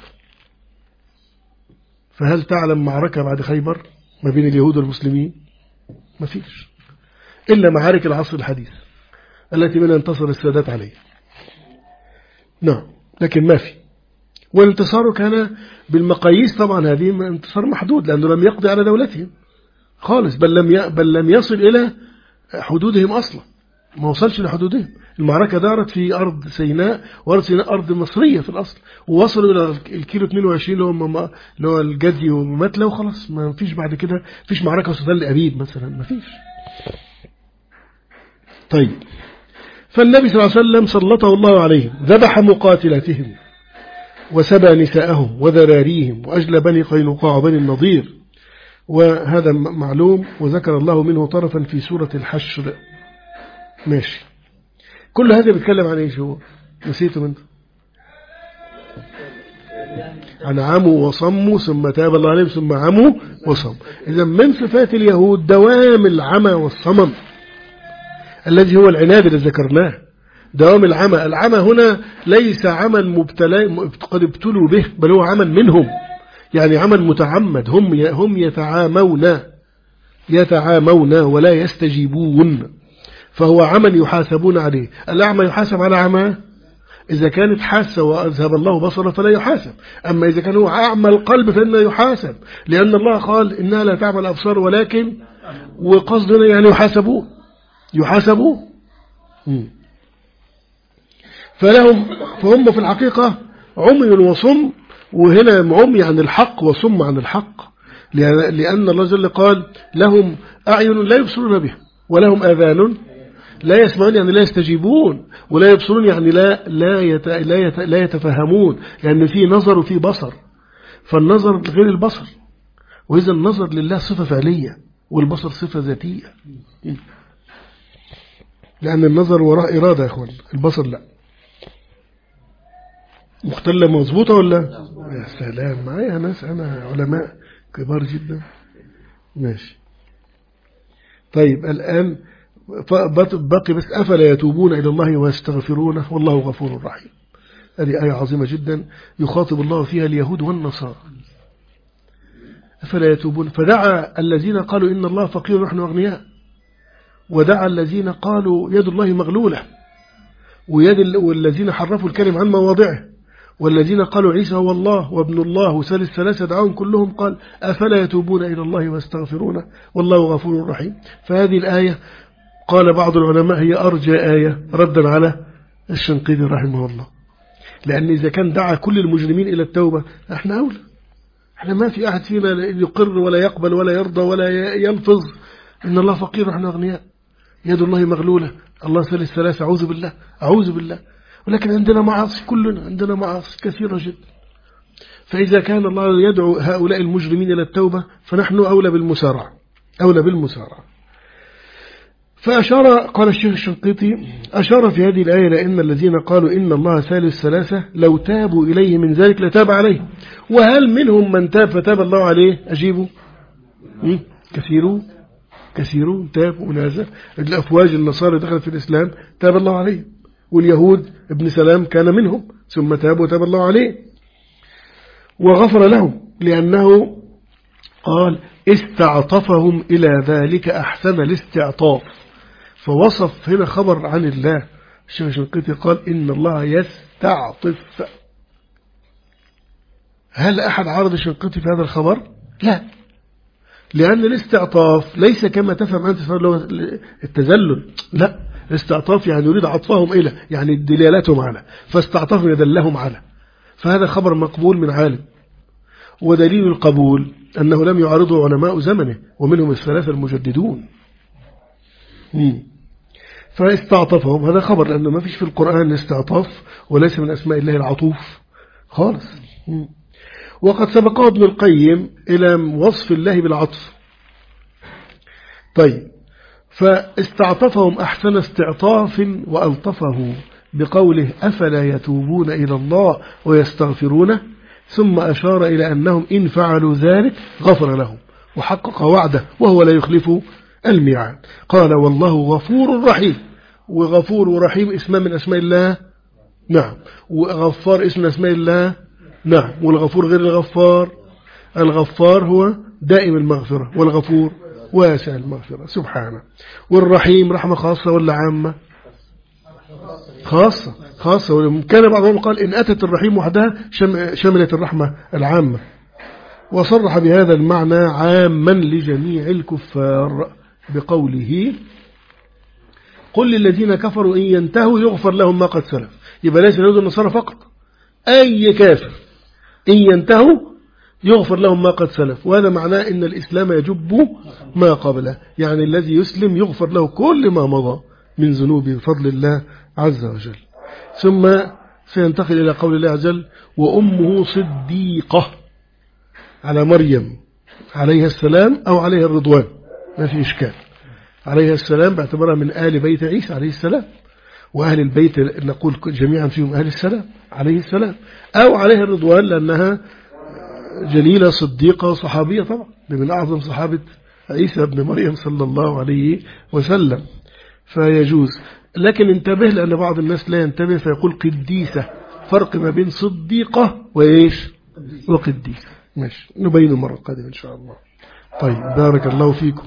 فهل تعلم معركة بعد خيبر ما بين اليهود والمسلمين؟ ما فيش إلا معارك العصر الحديث التي منها انتصر السادات عليه. نعم، لكن ما في. والانتصار كان بالمقاييس طبعا، هذه انتصار محدود لأنه لم يقضي على دولتهم خالص، بل لم يصل إلى حدودهم أصلا، ما وصلش لحدودهم. المعركة دارت في أرض سيناء، وأرض سيناء أرض مصرية في الأصل، ووصلوا إلى الكيلو 22 اللي هو الجدي ومتلة، وخلاص ما فيش بعد كده، فيش معركة وصلت لأبيب مثلا، ما فيش. طيب فالنبي صلى الله عليه وسلم سلطه الله عليهم، ذبح مقاتلتهم وسبى نساءهم وذراريهم وأجلى بني قينقاع وبني النضير، وهذا معلوم، وذكر الله منه طرفا في سورة الحشر. ماشي. كل هذا بيتكلم عن ايش؟ هو نسيته منه، عن عموا وصموا ثم تاب الله عليهم ثم عموا وصموا. إذا من صفات اليهود دوام العمى والصمم الذي هو العناد اللي ذكرناه، دوام العمى. العمى هنا ليس عمى قد ابتلوا به، بل هو عمى منهم، يعني عمى متعمد. هم يتعامون ولا يستجيبون، فهو عمى يحاسبون عليه. الأعمى يحاسب على عمى إذا كانت حاسة وأذهب الله بصره فلا يحاسب، أما إذا كان هو أعمى القلب فإنه يحاسب، لأن الله قال إنها لا تعمل الأبصار ولكن، وقصدنا يعني يحاسبوا. فهم في الحقيقة عمي وصم، وهنا عمي عن الحق وصم عن الحق، لأن الله جل قال لهم أعين لا يبصرون بها ولهم آذان لا يسمعون، يعني لا يستجيبون، ولا يبصرون يعني لا يتفهمون، يعني في نظر وفي بصر، فالنظر غير البصر، وإذا النظر لله صفة فعلية والبصر صفة ذاتية، لأن النظر وراء إرادة يا أخوان، البصر لا. مختلة مظبوطة ولا؟ يا سلام، معايا ناس أنا علماء كبار جدا. ماشي. طيب الآن بقي بس أفلا يتوبون إلى الله ويستغفرونه والله غفور رحيم. هذه آية عظيمة جدا يخاطب الله فيها اليهود والنصارى. أفلا يتوبون. فدعا الذين قالوا إن الله فقير ونحن أغنياء، ودعا الذين قالوا يد الله مغلولة، والذين حرفوا الكلم عن مواضعه، والذين قالوا عيسى هو الله وابن الله وثالث ثلاثة، دعاهم كلهم قال أفلا يتوبون إلى الله ويستغفرونه والله غفور رحيم. فهذه الآية قال بعض العلماء هي أرجى آية ردا على الشنقيطي رحمه الله، لأن إذا كان دعا كل المجرمين إلى التوبة احنا أولى. احنا ما في أحد فينا يقر ولا يقبل ولا يرضى ولا يلفظ إن الله فقير ونحن أغنياء، يد الله مغلولة، الله ثالث ثلاثة، أعوذ بالله أعوذ بالله. ولكن عندنا معاصي، كلنا عندنا معاصي كثيرة جدا. فإذا كان الله يدعو هؤلاء المجرمين إلى التوبة فنحن أولى بالمسارعة، أولى بالمسارعة. فأشار، قال الشيخ الشنقيطي، أشار في هذه الآية لأن الذين قالوا إن الله ثالث ثلاثة لو تابوا إليه من ذلك لتاب عليه. وهل منهم من تاب فتاب الله عليه؟ أجيبوا كثيرون تاب ونازل. الأفواج النصارى دخلت في الإسلام تاب الله عليه، واليهود ابن سلام كان منهم ثم تاب وتاب الله عليه وغفر لهم، لأنه قال استعطفهم إلى ذلك أحسن الاستعطاف. فوصف هنا خبر عن الله. الشيخ الشنقيطي قال إن الله يستعطف. هل أحد عارض الشنقيطي في هذا الخبر؟ لا، لأن الاستعطاف ليس كما تفهم أنت التذلل، لا، الاستعطاف يعني يريد عطفهم إلى، يعني دلالتهم على، فاستعطفهم يدلهم على. فهذا خبر مقبول من عالم، ودليل القبول أنه لم يعارضه علماء زمنه ومنهم الثلاثة المجددون. فاستعطفهم هذا خبر، لأنه ما فيش في القرآن استعطاف، وليس من أسماء الله العطوف خالص. وقد سبقه ابن القيم إلى وصف الله بالعطف. طيب، فاستعطفهم أحسن استعطاف وألطفه بقوله أفلا يتوبون إلى الله ويستغفرونه، ثم أشار إلى أنهم إن فعلوا ذلك غفر لهم وحقق وعده وهو لا يخلف الميعاد. قال والله غفور رحيم. وغفور ورحيم اسم من أسماء الله، نعم، وغفار اسم من أسماء الله، نعم، والغفور غير الغفار. الغفار هو دائم المغفرة، والغفور واسع المغفرة سبحانه. والرحيم رحمة خاصة ولا عامة؟ خاصة. كان بعضهم قال إن أتت الرحيم وحدها شملت الرحمة العامة، وصرح بهذا المعنى عاما لجميع الكفار بقوله قل للذين كفروا إن ينتهوا يغفر لهم ما قد سلف. يبقى ليس اليهود والنصارى فقط، أي كافر إن ينتهوا يغفر لهم ما قد سلف. وهذا معناه إن الإسلام يجب ما قبله، يعني الذي يسلم يغفر له كل ما مضى من ذنوب بفضل الله عز وجل. ثم سينتقل إلى قول الله عز وجل وأمه صديقة على مريم عليها السلام أو عليها الرضوان، ما في إشكال. عليها السلام باعتبارها من آل بيت عيسى عليه السلام، وأهل البيت نقول جميعا فيهم أهل السلام عليه السلام، أو عليها الرضوان لأنها جليلة صديقة صحابية طبعا، من أعظم صحابة عيسى ابن مريم صلى الله عليه وسلم، فيجوز. لكن انتبه، لأن بعض الناس لا ينتبه فيقول قديسة، فرق ما بين صديقة وإيش وقديسة. ماشي، نبين المرة القادمة إن شاء الله. طيب، بارك الله فيكم،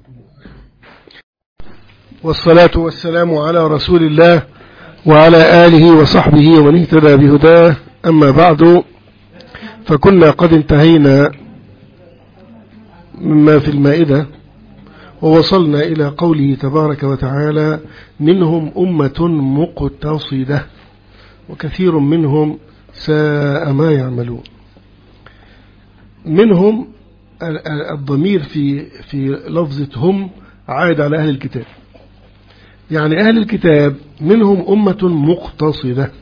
والصلاة والسلام على رسول الله وعلى آله وصحبه ومن اهتدى بهداه. أما بعد، فكنا قد انتهينا مما في المائدة، ووصلنا إلى قوله تبارك وتعالى منهم أمة مقتصدة وكثير منهم ساء ما يعملون. منهم الضمير في لفظة هم عائد على أهل الكتاب، يعني أهل الكتاب منهم أمة مقتصدة.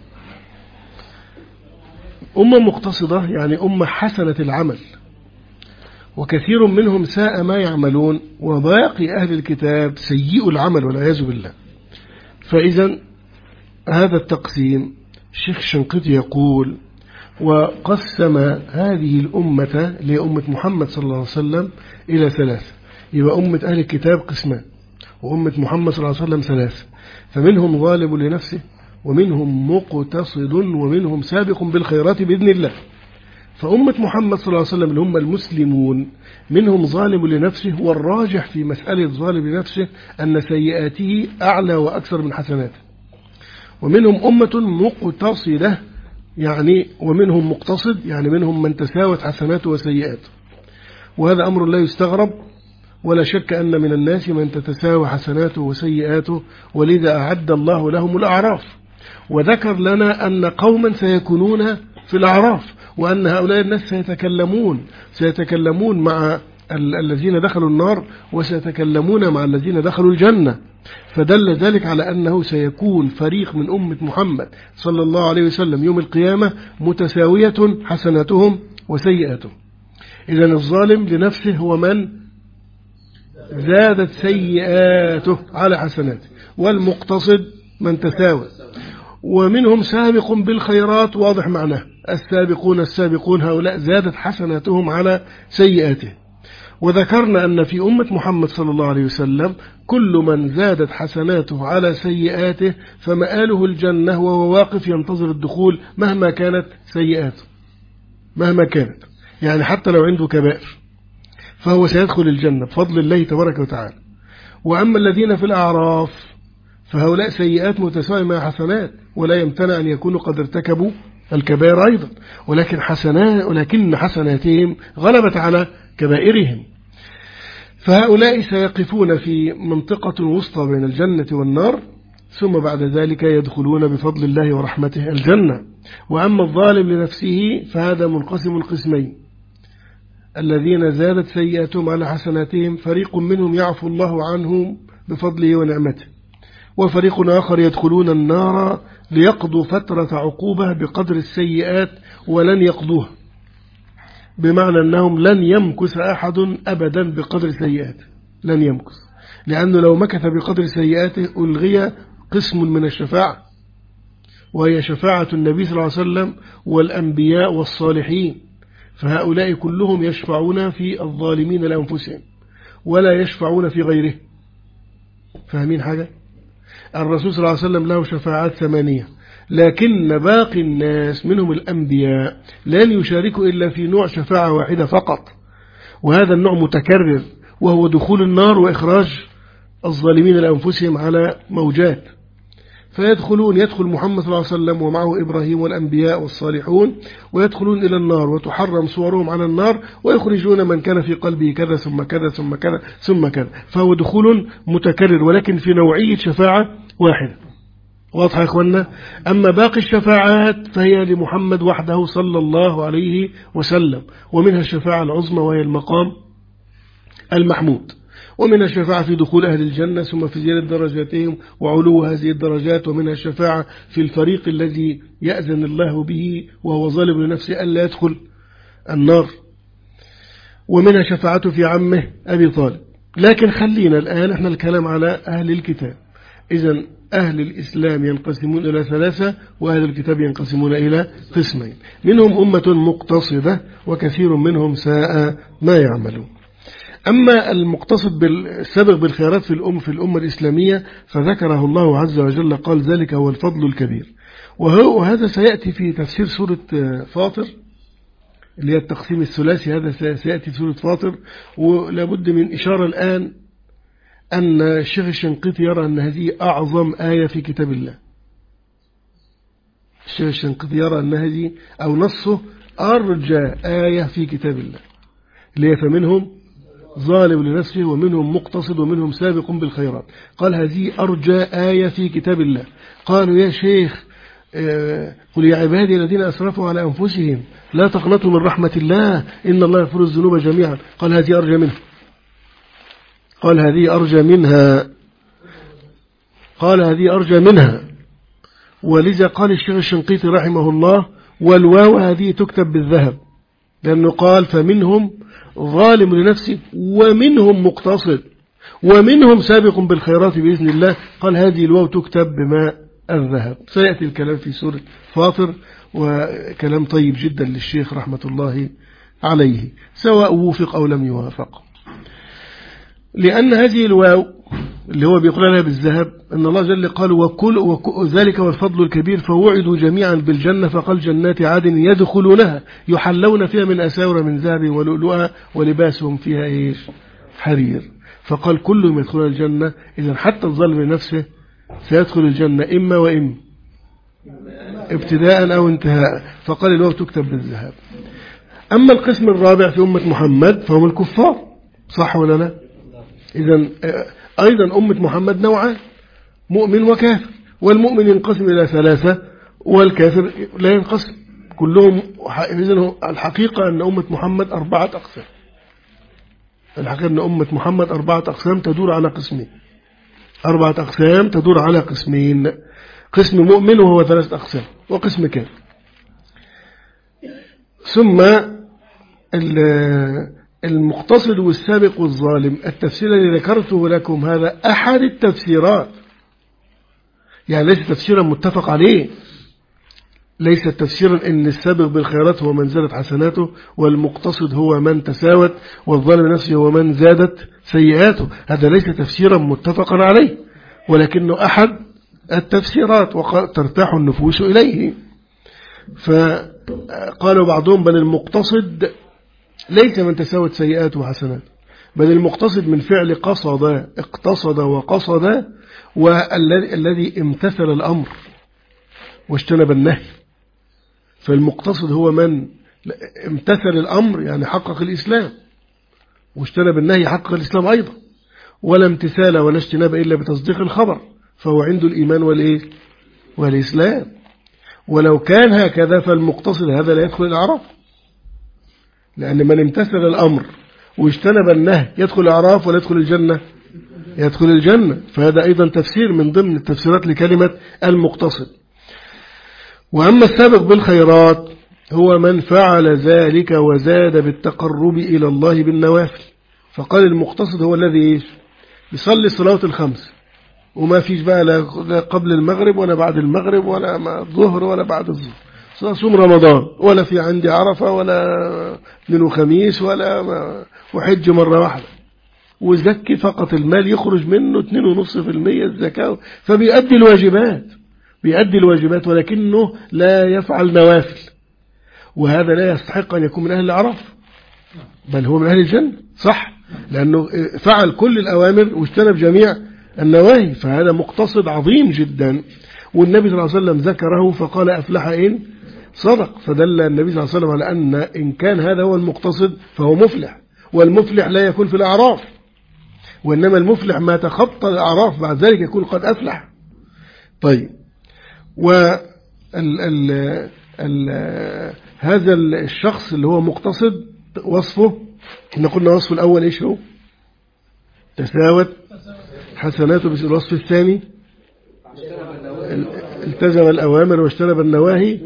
أمة مقتصدة يعني أمة حسنة العمل، وكثير منهم ساء ما يعملون، وباقي أهل الكتاب سيء العمل والعياذ بالله. فإذا هذا التقسيم الشيخ الشنقيطي يقول وقسم هذه الأمة لأمة محمد صلى الله عليه وسلم إلى ثلاثة. يبقى أمة أهل الكتاب قسمان، وأمة محمد صلى الله عليه وسلم ثلاثة، فمنهم ظالم لنفسه، ومنهم مقتصد، ومنهم سابق بالخيرات بإذن الله. فأمة محمد صلى الله عليه وسلم اللي هم المسلمون منهم ظالم لنفسه، والراجح في مسألة ظالم لنفسه أن سيئاته أعلى وأكثر من حسناته. ومنهم أمة مقتصدة يعني ومنهم مقتصد يعني منهم من تساوت حسناته وسيئاته، وهذا أمر لا يستغرب، ولا شك أن من الناس من تتساوى حسناته وسيئاته، ولذا أعد الله لهم الأعراف، وذكر لنا أن قوما سيكونون في الأعراف، وأن هؤلاء الناس سيتكلمون مع الذين دخلوا النار، وسيتكلمون مع الذين دخلوا الجنة. فدل ذلك على أنه سيكون فريق من أمة محمد صلى الله عليه وسلم يوم القيامة متساوية حسناتهم وسيئاتهم. إذن الظالم لنفسه هو من زادت سيئاته على حسناته، والمقتصد من تساوى. ومنهم سابق بالخيرات، واضح معناه السابقون هؤلاء زادت حسناتهم على سيئاته. وذكرنا أن في أمة محمد صلى الله عليه وسلم كل من زادت حسناته على سيئاته فمآله الجنة، وهو واقف ينتظر الدخول مهما كانت سيئاته، مهما كانت، يعني حتى لو عنده كبائر فهو سيدخل الجنة بفضل الله تبارك وتعالى. وأما الذين في الأعراف فهؤلاء سيئات متساوية مع حسنات، ولا يمتنع أن يكونوا قد ارتكبوا الكبائر أيضا، ولكن حسناتهم غلبت على كبائرهم. فهؤلاء سيقفون في منطقة وسطى بين الجنة والنار، ثم بعد ذلك يدخلون بفضل الله ورحمته الجنة. وأما الظالم لنفسه فهذا منقسم قسمين: الذين زادت سيئاتهم على حسناتهم فريق منهم يعفو الله عنهم بفضله ونعمته، وفريق آخر يدخلون النار ليقضوا فترة عقوبة بقدر السيئات ولن يقضوها، بمعنى أنهم لن يمكث أحد أبدا بقدر سيئاته، لن يمكث، لأنه لو مكث بقدر سيئاته ألغي قسم من الشفاعة، وهي شفاعة النبي صلى الله عليه وسلم والأنبياء والصالحين، فهؤلاء كلهم يشفعون في الظالمين لأنفسهم ولا يشفعون في غيره. فاهمين حاجة؟ الرسول صلى الله عليه وسلم له شفاعات 8، لكن باقي الناس منهم الأنبياء لن يشاركوا إلا في نوع شفاعة واحدة فقط، وهذا النوع متكرر، وهو دخول النار وإخراج الظالمين لأنفسهم على موجات. يدخل محمد صلى الله عليه وسلم ومعه إبراهيم والأنبياء والصالحون، ويدخلون إلى النار وتحرم صورهم على النار، ويخرجون من كان في قلبه كذا ثم كذا ثم كذا ثم كذا. فهو دخول متكرر، ولكن في نوعية شفاعة واحدة. واضح يا أخوانا؟ أما باقي الشفاعات فهي لمحمد وحده صلى الله عليه وسلم، ومنها الشفاعة العظمى وهي المقام المحمود، ومنها الشفاعة في دخول أهل الجنة ثم في زيادة درجاتهم وعلو هذه الدرجات، ومنها الشفاعة في الفريق الذي يأذن الله به وهو ظالم لنفسه ألا يدخل النار، ومنها شفاعته في عمه أبي طالب. لكن خلينا الآن احنا الكلام على أهل الكتاب. إذن أهل الإسلام ينقسمون إلى 3، وأهل الكتاب ينقسمون إلى قسمين: منهم أمة مقتصدة وكثير منهم ساء ما يعملون. أما المقتصد بالسابق بالخيرات في الأمة الإسلامية فذكره الله عز وجل، قال: ذلك هو الفضل الكبير. وهذا سيأتي في تفسير سورة فاطر اللي هي التقسيم الثلاثي، هذا سيأتي في سورة فاطر. ولابد من إشارة الآن أن الشيخ الشنقيطي يرى أن هذه أعظم آية في كتاب الله. الشيخ الشنقيطي يرى أن هذه أو نصه أرجى آية في كتاب الله، اللي هي فمنهم ظالم لنفسه ومنهم مقتصد ومنهم سابق بالخيرات. قال: هذه أرجى آية في كتاب الله. قالوا: يا شيخ قل يا عبادي الذين أسرفوا على أنفسهم لا تقنطوا من رحمة الله إن الله يغفر الذنوب جميعا. قال: هذه أرجى منها. قال: هذه أرجى منها. قال: هذه أرجى منها. ولذا قال الشيخ الشنقيطي رحمه الله: والواو هذه تكتب بالذهب، لأنه قال: فمنهم ظالم لنفسه ومنهم مقتصد ومنهم سابق بالخيرات بإذن الله. قال: هذه الواو تكتب بماء الذهب. سيأتي الكلام في سورة فاطر، وكلام طيب جدا للشيخ رحمة الله عليه، سواء وفق أو لم يوافق، لأن هذه الواو اللي هو بيقول لها بالذهب أن الله جل قال وكل ذلك والفضل الكبير فوعدوا جميعا بالجنة فقال جنات عدن يدخلونها يحلون فيها من أساور من ذهب ولؤلؤها ولباسهم فيها إيش حرير. فقال كلهم يدخلون الجنة. إذا حتى الظالم نفسه سيدخل الجنة إما وإما ابتداء أو انتهاء. فقال الواو تكتب بالذهب. أما القسم الرابع في أمة محمد فهم الكفار، صح ولا لا؟ إذن أيضا أمة محمد نوعان، مؤمن وكافر، والمؤمن ينقسم إلى ثلاثة والكافر لا ينقسم كلهم. إذن الحقيقة أن أمة محمد 4 أقسام. الحقيقة أن أمة محمد 4 أقسام تدور على قسمين، 4 أقسام تدور على قسمين، قسم مؤمن وهو 3 أقسام، وقسم كافر. ثم المقتصد والسابق والظالم. التفسير الذي ذكرته لكم هذا أحد التفسيرات، يعني ليس تفسيرا متفق عليه، ليس تفسيرا إن السابق بالخيرات هو من زادت حسناته والمقتصد هو من تساوت والظالم نفسه هو من زادت سيئاته. هذا ليس تفسيرا متفقا عليه، ولكنه أحد التفسيرات وقد ترتاح النفوس إليه. فقالوا بعضهم بل المقتصد ليس من تساوت سيئاته وحسناته، بل المقتصد من فعل قصد، اقتصد وقصد، والذي امتثل الأمر واجتنب النهي. فالمقتصد هو من امتثل الأمر يعني حقق الإسلام، واجتنب النهي حقق الإسلام أيضا، ولا امتثال ولا اجتناب إلا بتصديق الخبر، فهو عنده الإيمان والإسلام. ولو كان هكذا فالمقتصد هذا لا يدخل الأعراف، لأن من امتثل الأمر واجتنب النهي يدخل الأعراف ولا يدخل الجنة؟ يدخل الجنة. فهذا أيضا تفسير من ضمن التفسيرات لكلمة المقتصد. وأما السابق بالخيرات هو من فعل ذلك وزاد بالتقرب إلى الله بالنوافل. فقال المقتصد هو الذي يصلي الصلوات الخمس وما فيش بقى لا قبل المغرب ولا بعد المغرب ولا الظهر ولا بعد الظهر، صوم رمضان ولا في عندي عرفة ولا اثنين وخميس وحج مرة واحدة، وزكي فقط المال يخرج منه 2.5% الزكاة. فبيؤدي الواجبات ولكنه لا يفعل نوافل، وهذا لا يستحق أن يكون من أهل الأعراف، بل هو من أهل الجنة، صح؟ لأنه فعل كل الأوامر واجتنب جميع النواهي، فهذا مقتصد عظيم جدا. والنبي صلى الله عليه وسلم ذكره فقال أفلح إن صدق. فدل النبي صلى الله عليه وسلم على أن إن كان هذا هو المقتصد فهو مفلح، والمفلح لا يكون في الأعراف، وإنما المفلح ما تخطى الأعراف بعد ذلك يكون قد أفلح. طيب، هذا الشخص اللي هو مقتصد وصفه، احنا قلنا وصفه الأول إيش هو؟ تساوت حسناته. بس الوصف الثاني التزم الأوامر واجتنب النواهي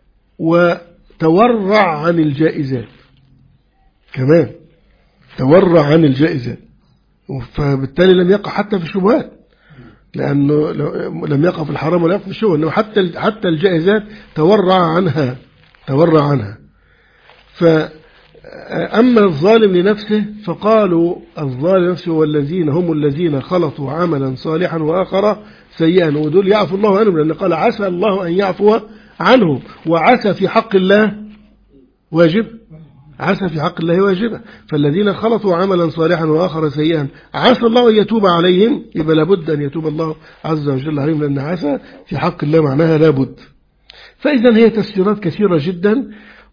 وتورع عن الجائزات، كمان تورع عن الجائزات، فبالتالي لم يقع حتى في الشبهات، لأنه لم يقع في الحرام ولا يقع في الشبهة، إنه حتى الجائزات تورع عنها. فأما الظالم لنفسه فقالوا الظالم نفسه والذين هم الذين خلطوا عملا صالحا وآخر سيئا، ودول يعفو الله عنهم، لأن قال عسى الله أن يعفو عنهم، وعسى في حق الله واجب، عسى في حق الله واجبة. فالذين خلطوا عملا صالحا وآخر سيئا عسى الله أن يتوب عليهم، يبقى لابد أن يتوب الله عز وجل عليهم، لأن عسى في حق الله معناها لابد. فإذا هي تفسيرات كثيرة جدا،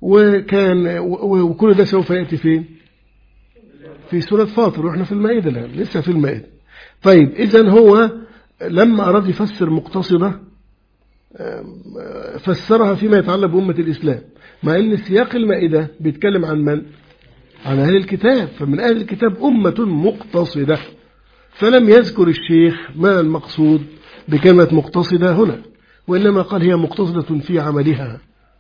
وكل ده سوف يأتي فين؟ في سورة فاطر، وإحنا في المائدة الآن، لسه في المائدة. طيب، إذن هو لما أراد يفسر مقتصدة فسرها فيما يتعلق بأمة الإسلام، مع أن سياق المائدة بيتكلم عن من؟ عن أهل الكتاب، فمن أهل الكتاب أمة مقتصدة، فلم يذكر الشيخ ما المقصود بكلمة مقتصدة هنا، وإنما قال هي مقتصدة في عملها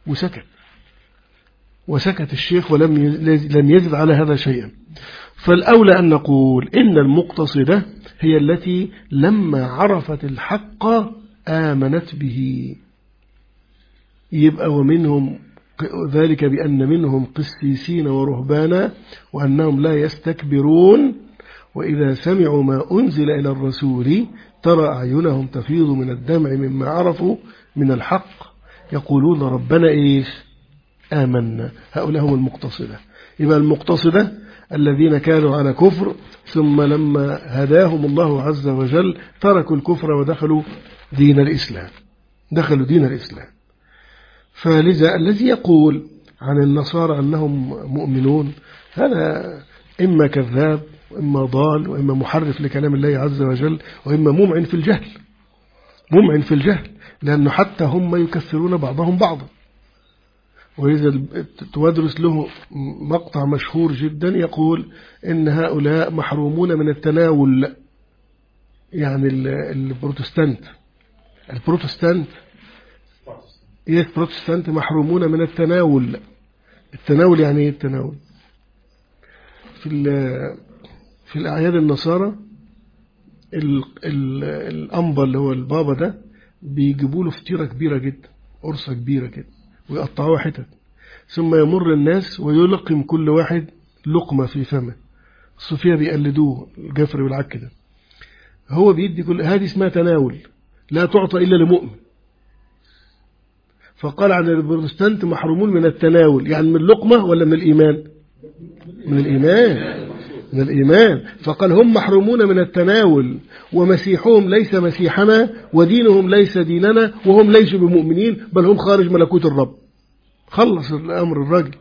وسكت الشيخ ولم يزد على هذا شيئا. فالأولى أن نقول إن المقتصدة هي التي لما عرفت الحق آمنت به. يبقى ومنهم ذلك بأن منهم قسيسين ورهبانا وأنهم لا يستكبرون وإذا سمعوا ما أنزل إلى الرسول ترى أعينهم تفيض من الدمع مما عرفوا من الحق يقولون ربنا إيش آمنا. هؤلاء هم المقتصدة. يبقى المقتصدة الذين كانوا على كفر ثم لما هداهم الله عز وجل تركوا الكفر ودخلوا دين الإسلام، دخلوا دين الإسلام. فلذا الذي يقول عن النصارى أنهم مؤمنون هذا إما كذاب وإما ضال وإما محرف لكلام الله عز وجل وإما ممعن في الجهل، ممعن في الجهل، لأنه حتى هم يكفرون بعضهم بعضا. وإذا تدرس له مقطع مشهور جدا يقول إن هؤلاء محرومون من التناول، يعني البروتستانت محرومون من التناول. التناول يعني ايه التناول؟ في الأعياد النصارى الأنبا اللي هو البابا ده بيجيبوا له فطيرة كبيرة جدا، قرصة كبيرة كده، ويقطعوها حتت، ثم يمر الناس ويلقم كل واحد لقمة في فمه. الصوفية بيقلدوه الجفر والعك ده. هو بيدي كل هذه اسمها تناول، لا تعطى إلا لمؤمن. فقال عن البروتستانت محرومون من التناول، يعني من اللقمة ولا من الإيمان؟ من الإيمان، من الإيمان. فقال هم محرومون من التناول، ومسيحهم ليس مسيحنا، ودينهم ليس ديننا، وهم ليسوا بمؤمنين، بل هم خارج ملكوت الرب. خلص الأمر الراجل.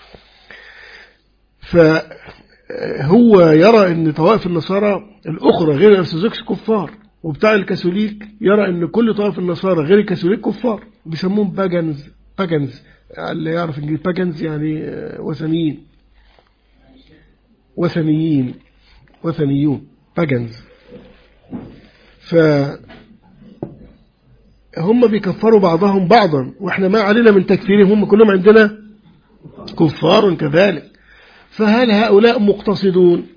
فهو يرى أن طوائف النصارى الأخرى غير الأرثوذكس كفار، وبتاع الكاثوليك يرى أن كل طوائف النصارى غير الكاثوليك كفار، بيسموهم باجنز. اللي يعرف إنجليزي باجنز يعني وثنيون باجنز. فهم بيكفروا بعضهم بعضا، وإحنا ما علينا من تكفيرهم، هم كلهم عندنا كفار كذلك. فهل هؤلاء مقتصدون؟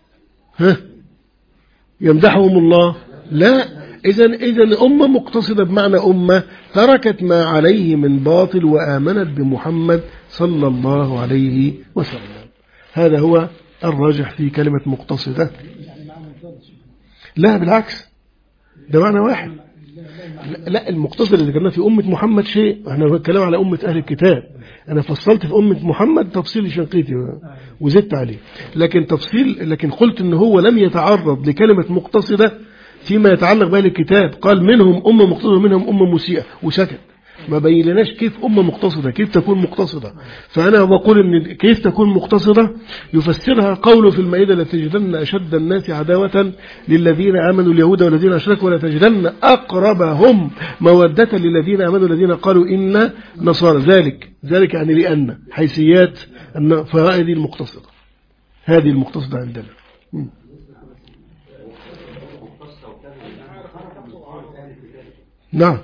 يمدحهم الله؟ لا. إذن أمة مقتصدة بمعنى أمة تركت ما عليه من باطل وآمنت بمحمد صلى الله عليه وسلم. هذا هو الراجح في كلمة مقتصدة. لا بالعكس، ده معنى واحد. لا، المقتصد اللي ذكرناه في أمة محمد شيء، احنا بنتكلم على أمة أهل الكتاب. أنا فصلت في أمة محمد تفصيل شنقيطي وزدت عليه، لكن قلت إن هو لم يتعرض لكلمة مقتصدة فيما يتعلق بأهل الكتاب. قال منهم أمة مقتصدة ومنهم أمة مسيئة وسكت، ما بينناش كيف أمة مقتصدة، كيف تكون مقتصدة. فأنا بقول إن كيف تكون مقتصدة يفسرها قوله في المائدة: لتجدن أشد الناس عداوة للذين آمنوا اليهود والذين أشركوا ولتجدن أقربهم مودة للذين آمنوا الذين قالوا إنا نصارى. ذلك يعني لأن حيثيات فهذه المقتصدة، هذه المقتصدة عندنا. نعم.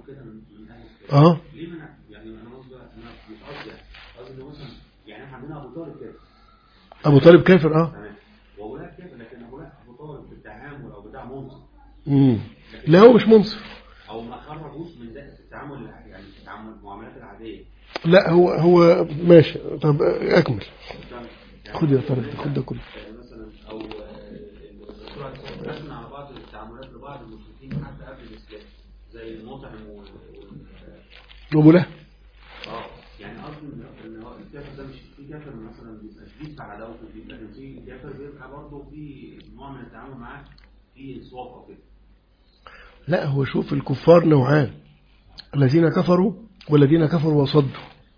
ليه منع؟ يعني انا مش قصدي مثلا، يعني احنا عندنا ابو طالب كافر. تمام. واولاد كافر، لكن ابو طالب بالتعامل او بتاع منصف. لا هو مش منصف، او ما خرجوش من ده التعامل، يعني التعامل المعاملات العاديه. لا هو ماشي. طب اكمل. خد يا طارق، خد ده كله. مثلا او رسمنا على بعض التعاملات لبعض المشركين حتى قبل الاسلام، زي المطعم وابو لهب. يعني قصدي ان الكافر ده مش في كافر مثلا بيبقى شديد في عداوته، بيبقى في كافر بيبقى برضه في نوع من التعامل معاه في صواب او كده. لا، هو شوف، الكفار نوعان: الذين كفروا والذين كفروا وصدوا.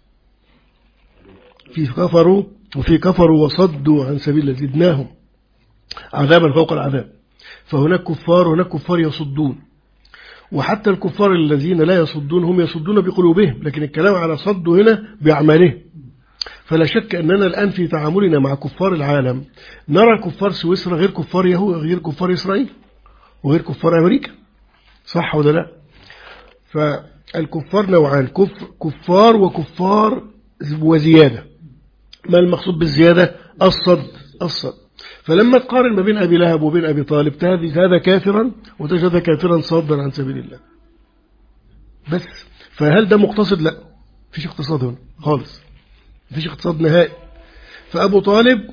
في كفروا وفي كفروا وصدوا عن سبيل الله زدناهم عذابا فوق العذاب. فهناك كفار وهناك كفار يصدون. وحتى الكفار الذين لا يصدون هم يصدون بقلوبهم، لكن الكلام على صد هنا بأعمالهم. فلا شك أننا الآن في تعاملنا مع كفار العالم نرى كفار سويسرا غير كفار يهود، غير كفار إسرائيل، وغير كفار أمريكا. صح ولا لا؟ فالكفار نوعان: كفار وكفار وزيادة. ما المقصود بالزيادة؟ الصد. فلما تقارن ما بين أبي لهب وبين أبي طالب، تجد هذا كافرا وتجد كافرا صادا عن سبيل الله. بس فهل ده مقتصد؟ لا، فيش اقتصاد هنا خالص، فيش اقتصاد نهائي. فأبو طالب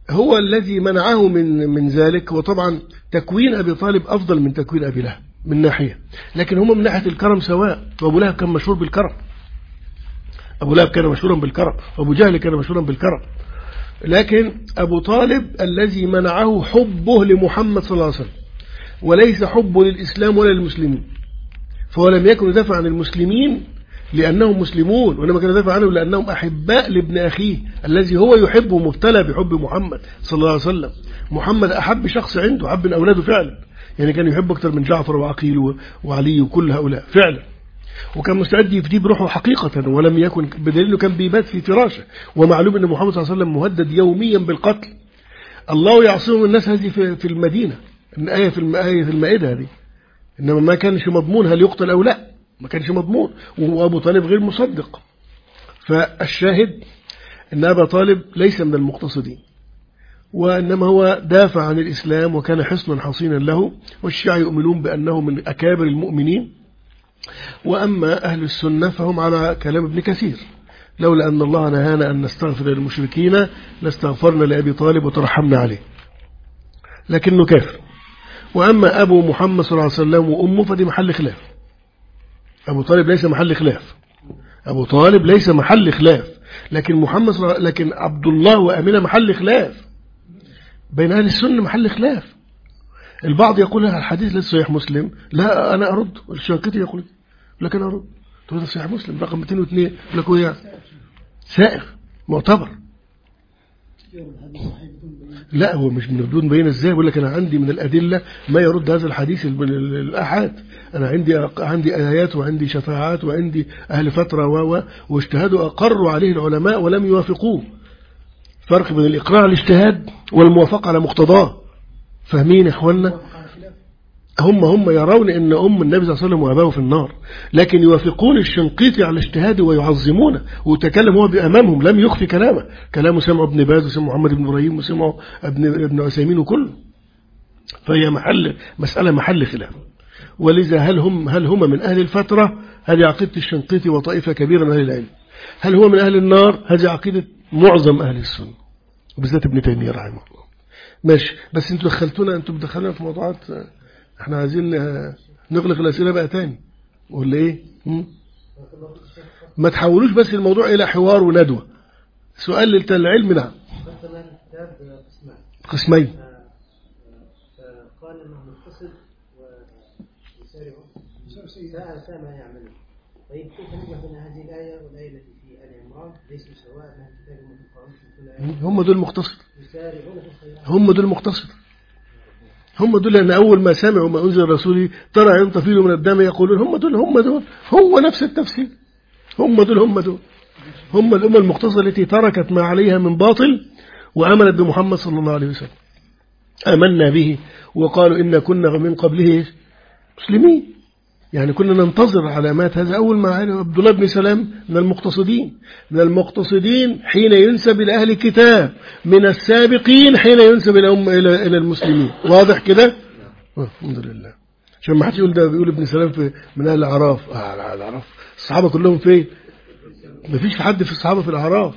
هو الذي منعه من ذلك. وطبعا تكوين أبي طالب أفضل من تكوين أبي لهب من ناحية، لكن هم من ناحية الكرم سواء. وأبو لهب كان مشهور بالكرم، أبو لهب كان مشهورا بالكرم، وأبو جهل كان مشهورا بالكرم. لكن أبو طالب الذي منعه حبه لمحمد صلى الله عليه وسلم، وليس حبه للإسلام ولا للمسلمين. فهو لم يكن يدافع عن المسلمين لأنهم مسلمون، وإنما كان يدافع عنهم لأنهم أحباء لابن أخيه الذي هو يحبه، مبتلى بحب محمد صلى الله عليه وسلم. محمد أحب شخص عنده، أحب من أولاده فعلا، يعني كان يحب أكثر من جعفر وعقيل وعلي وكل هؤلاء فعلا، وكان مستعد يفديه بروحه حقيقة، ولم يكن بدليل انه كان بيبات في فراشه. ومعلوم أن محمد صلى الله عليه وسلم مهدد يوميا بالقتل. الله يعصمهم الناس هذه في المدينة، الآية في المائدة هذه، إنما ما كانش مضمون هل يقتل أو لا، ما كانش مضمون، وأبو طالب غير مصدق. فالشاهد أن أبا طالب ليس من المقتصدين، وإنما هو دافع عن الإسلام وكان حصنا حصينا له، والشيعة يؤمنون بأنه من أكابر المؤمنين. وأما أهل السنة فهم على كلام ابن كثير، لولا أن الله نهانا أن نستغفر للمشركين لاستغفرنا لأبي طالب وترحمنا عليه، لكنه كافر. وأما أبو محمد صلى الله عليه وسلم وأمه فدي محل خلاف. أبو طالب ليس محل خلاف، أبو طالب ليس محل خلاف، لكن عبد الله وأمينة محل خلاف بين أهل السنة، محل خلاف. البعض يقول الحديث ليس صحيح مسلم، لا أنا أرد. الشنقيطي يقول لكن أرد، تقول صحيح مسلم رقم 202، لك هو سائر معتبر. لا هو مش من بدون بينه ازاي، بقول لك انا عندي من الادله ما يرد هذا الحديث الاحاد. انا عندي ايات وعندي شفاعات وعندي اهل فتره واجتهادوا اقروا عليه العلماء ولم يوافقوه. فرق بين الاقرار على الاجتهاد والموافقه على مقتضاه. فاهمين يا اخوانا؟ هم يرون ان النبي صلى الله عليه وسلم واباه في النار، لكن يوافقون الشنقيطي على اجتهاده ويعظمونه، وتكلم هو بامامهم لم يخفي كلامه سمعه ابن باز وسمعه محمد بن ابراهيم وسمعه ابن عثيمين وكله. فهي مسألة محل خلاف. ولذا هل هم من اهل الفترة؟ هذه عقيدة الشنقيطي وطائفة كبيرة من اهل العلم. هل هو من اهل النار؟ هذه عقيدة معظم اهل السنة وبالذات ابن تيمية رحمه الله. ماشي، بس انتوا بتدخلونا في موضوعات، احنا عايزين نغلق الأسئلة بقى تاني ولا ايه؟ ما تحولوش بس الموضوع الى حوار وندوة. سؤال للعلم. نعم. مثلا كتاب قسمين. قال انه مقتصد ويسارع ساء ما يعمله. طيب كيف نجمع بين هذه الآية والآية التي في آل عمران ليسوا سواء من الكتاب المتقارن؟ هم دول مقتصد، يسارعون في الخيرات. هم دول مقتصد، هم دول. لأن أول ما سمعوا ما أنزل رسولي ترى عين تفيض من الدم يقولون هم دول هو نفس التفسير. هم دول هم الأمة المقتصدة التي تركت ما عليها من باطل وآمنت بمحمد صلى الله عليه وسلم، آمنا به وقالوا إن كنا من قبله مسلمين. يعني كنا ننتظر علامات هذا. أول ما عبد الله بن سلام من المقتصدين حين ينسب إلى أهل الكتاب، من السابقين حين ينسب إلى المسلمين. واضح كده؟ الحمد لله. عشان ما حد يقول ده بيقول ابن سلام من أهل الأعراف. الأعراف الصحابة كلهم فين؟ ما فيش حد في الصحابة في الأعراف.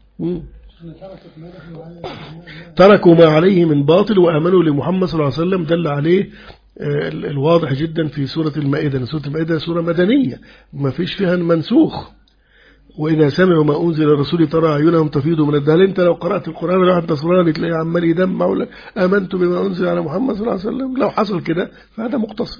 تركوا ما عليه من باطل وآمنوا لمحمد صلى الله عليه وسلم. دل عليه الواضح جدا في سورة المائدة. سورة المائدة سورة مدنية ما فيش فيها منسوخ. وإذا سمعوا ما أنزل الرسول ترى عيونهم تفيض من الدهل. أنت لو قرأت القرآن واحد نصراني تلاقي عمال يدمع ولا آمنت بما أنزل على محمد صلى الله عليه وسلم. لو حصل كده فهذا مقتصد.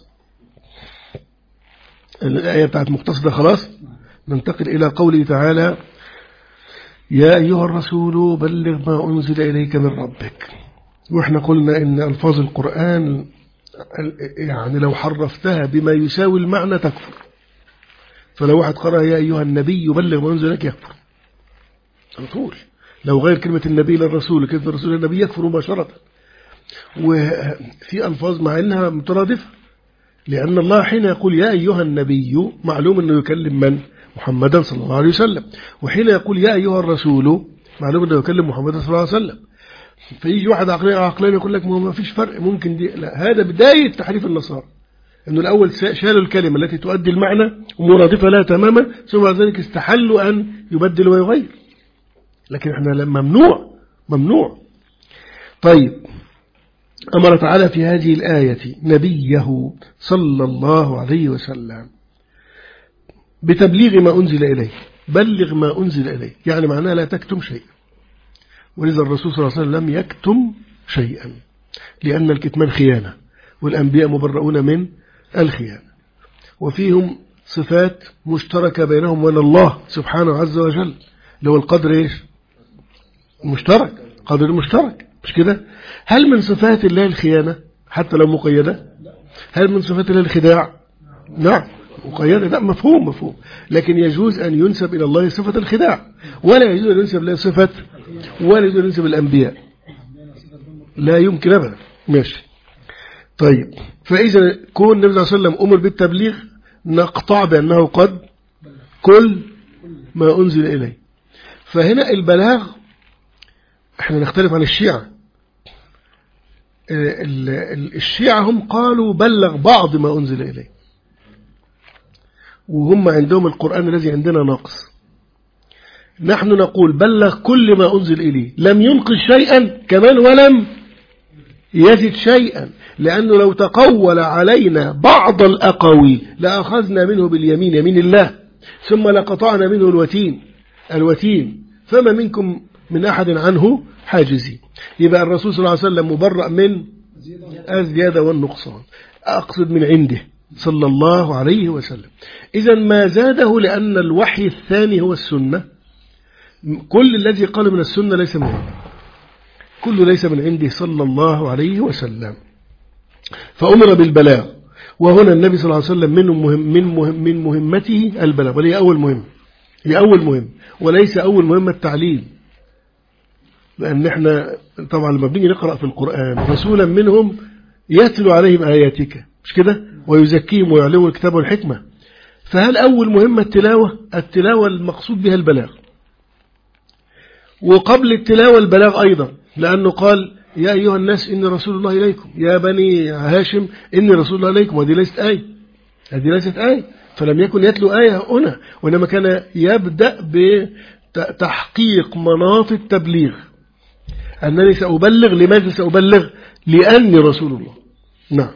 الآية بتاعت مقتصدة خلاص. ننتقل إلى قوله تعالى: يا أيها الرسول بلغ ما أنزل إليك من ربك. وإحنا قلنا إن ألفاظ القرآن يعني لو حرفتها بما يساوي المعنى تكفر. فلو واحد قرأ يا أيها النبي بلغ ما أنزل إليك يكفر على طول. لو غير كلمة النبي للرسول كلمة الرسول للنبي يكفر مباشرة. وفي ألفاظ مع إنها مترادفة، لأن الله حين يقول يا أيها النبي معلوم أنه يكلم من؟ محمدا صلى الله عليه وسلم. وحين يقول يا أيها الرسول معلوم أنه يكلم محمدا صلى الله عليه وسلم. فيجي واحد عقلين يقول لك ما فيش فرق ممكن دي. لا، هذا بداية تحريف النصارى، أنه الأول شالوا الكلمة التي تؤدي المعنى ومرادفة لها تماما، ثم بعد ذلك استحلوا أن يبدل ويغير. لكن احنا ممنوع طيب، أمر تعالى في هذه الآية نبيه صلى الله عليه وسلم بتبليغ ما أنزل إليه. بلغ ما أنزل إليه يعني معناه لا تكتم شيئا، ولذا الرسول صلى الله عليه وسلم لم يكتم شيئا، لأن الكتمان خيانة، والأنبياء مبرؤون من الخيانة، وفيهم صفات مشتركة بينهم وبين الله سبحانه عز وجل، اللي هو القدر إيش؟ مشترك، قدر مشترك، مش كده؟ هل من صفات الله الخيانة حتى لو مقيدة؟ هل من صفات الله الخداع؟ نعم مقيدة، لا مفهوم، لكن يجوز أن ينسب إلى الله صفة الخداع، ولا يجوز أن ينسب له صفة، ولا يجوز أن ينسب الأنبياء، لا يمكن أبدا. ماشي. طيب، فإذا كون النبي صلى الله عليه وسلم أمر بالتبليغ نقطع بأنه قد كل ما أنزل إليه. فهنا البلاغ احنا نختلف عن الشيعة. الشيعة هم قالوا بلغ بعض ما أنزل إليه، وهم عندهم القرآن الذي عندنا ناقص. نحن نقول بلغ كل ما أنزل إليه، لم ينقص شيئا كمان ولم يزد شيئا، لأنه لو تقول علينا بعض الأقاويل لأخذنا منه باليمين، يمين الله، ثم لقطعنا منه الوتين، فما منكم من أحد عنه حاجزين. يبقى الرسول صلى الله عليه وسلم مبرأ من الزيادة والنقصان، أقصد من عنده صلى الله عليه وسلم. إذا ما زاده، لأن الوحي الثاني هو السنة، كل الذي قال من السنة ليس من عنده، كله ليس من عنده صلى الله عليه وسلم. فأمر بالبلاغ، وهنا النبي صلى الله عليه وسلم من مهمته البلاغ، وهي أول مهم، هي أول مهم، وليس أول مهمة التعليم. لأن احنا طبعا لما بنيجي نقرأ في القرآن رسولا منهم يتلو عليهم آياتك، مش كده؟ ويزكيهم ويعلمهم الكتاب والحكمة. فهل أول مهمة التلاوة المقصود بها البلاغ، وقبل التلاوة البلاغ أيضا، لأنه قال يا أيها الناس إني رسول الله إليكم، يا بني هاشم إني رسول الله إليكم، وهذه ليست آية، هذه ليست آية، فلم يكن يتلو آية هنا، وإنما كان يبدأ بتحقيق مناط التبليغ، أنني سأبلغ. لماذا سأبلغ؟ لأني رسول الله. نعم.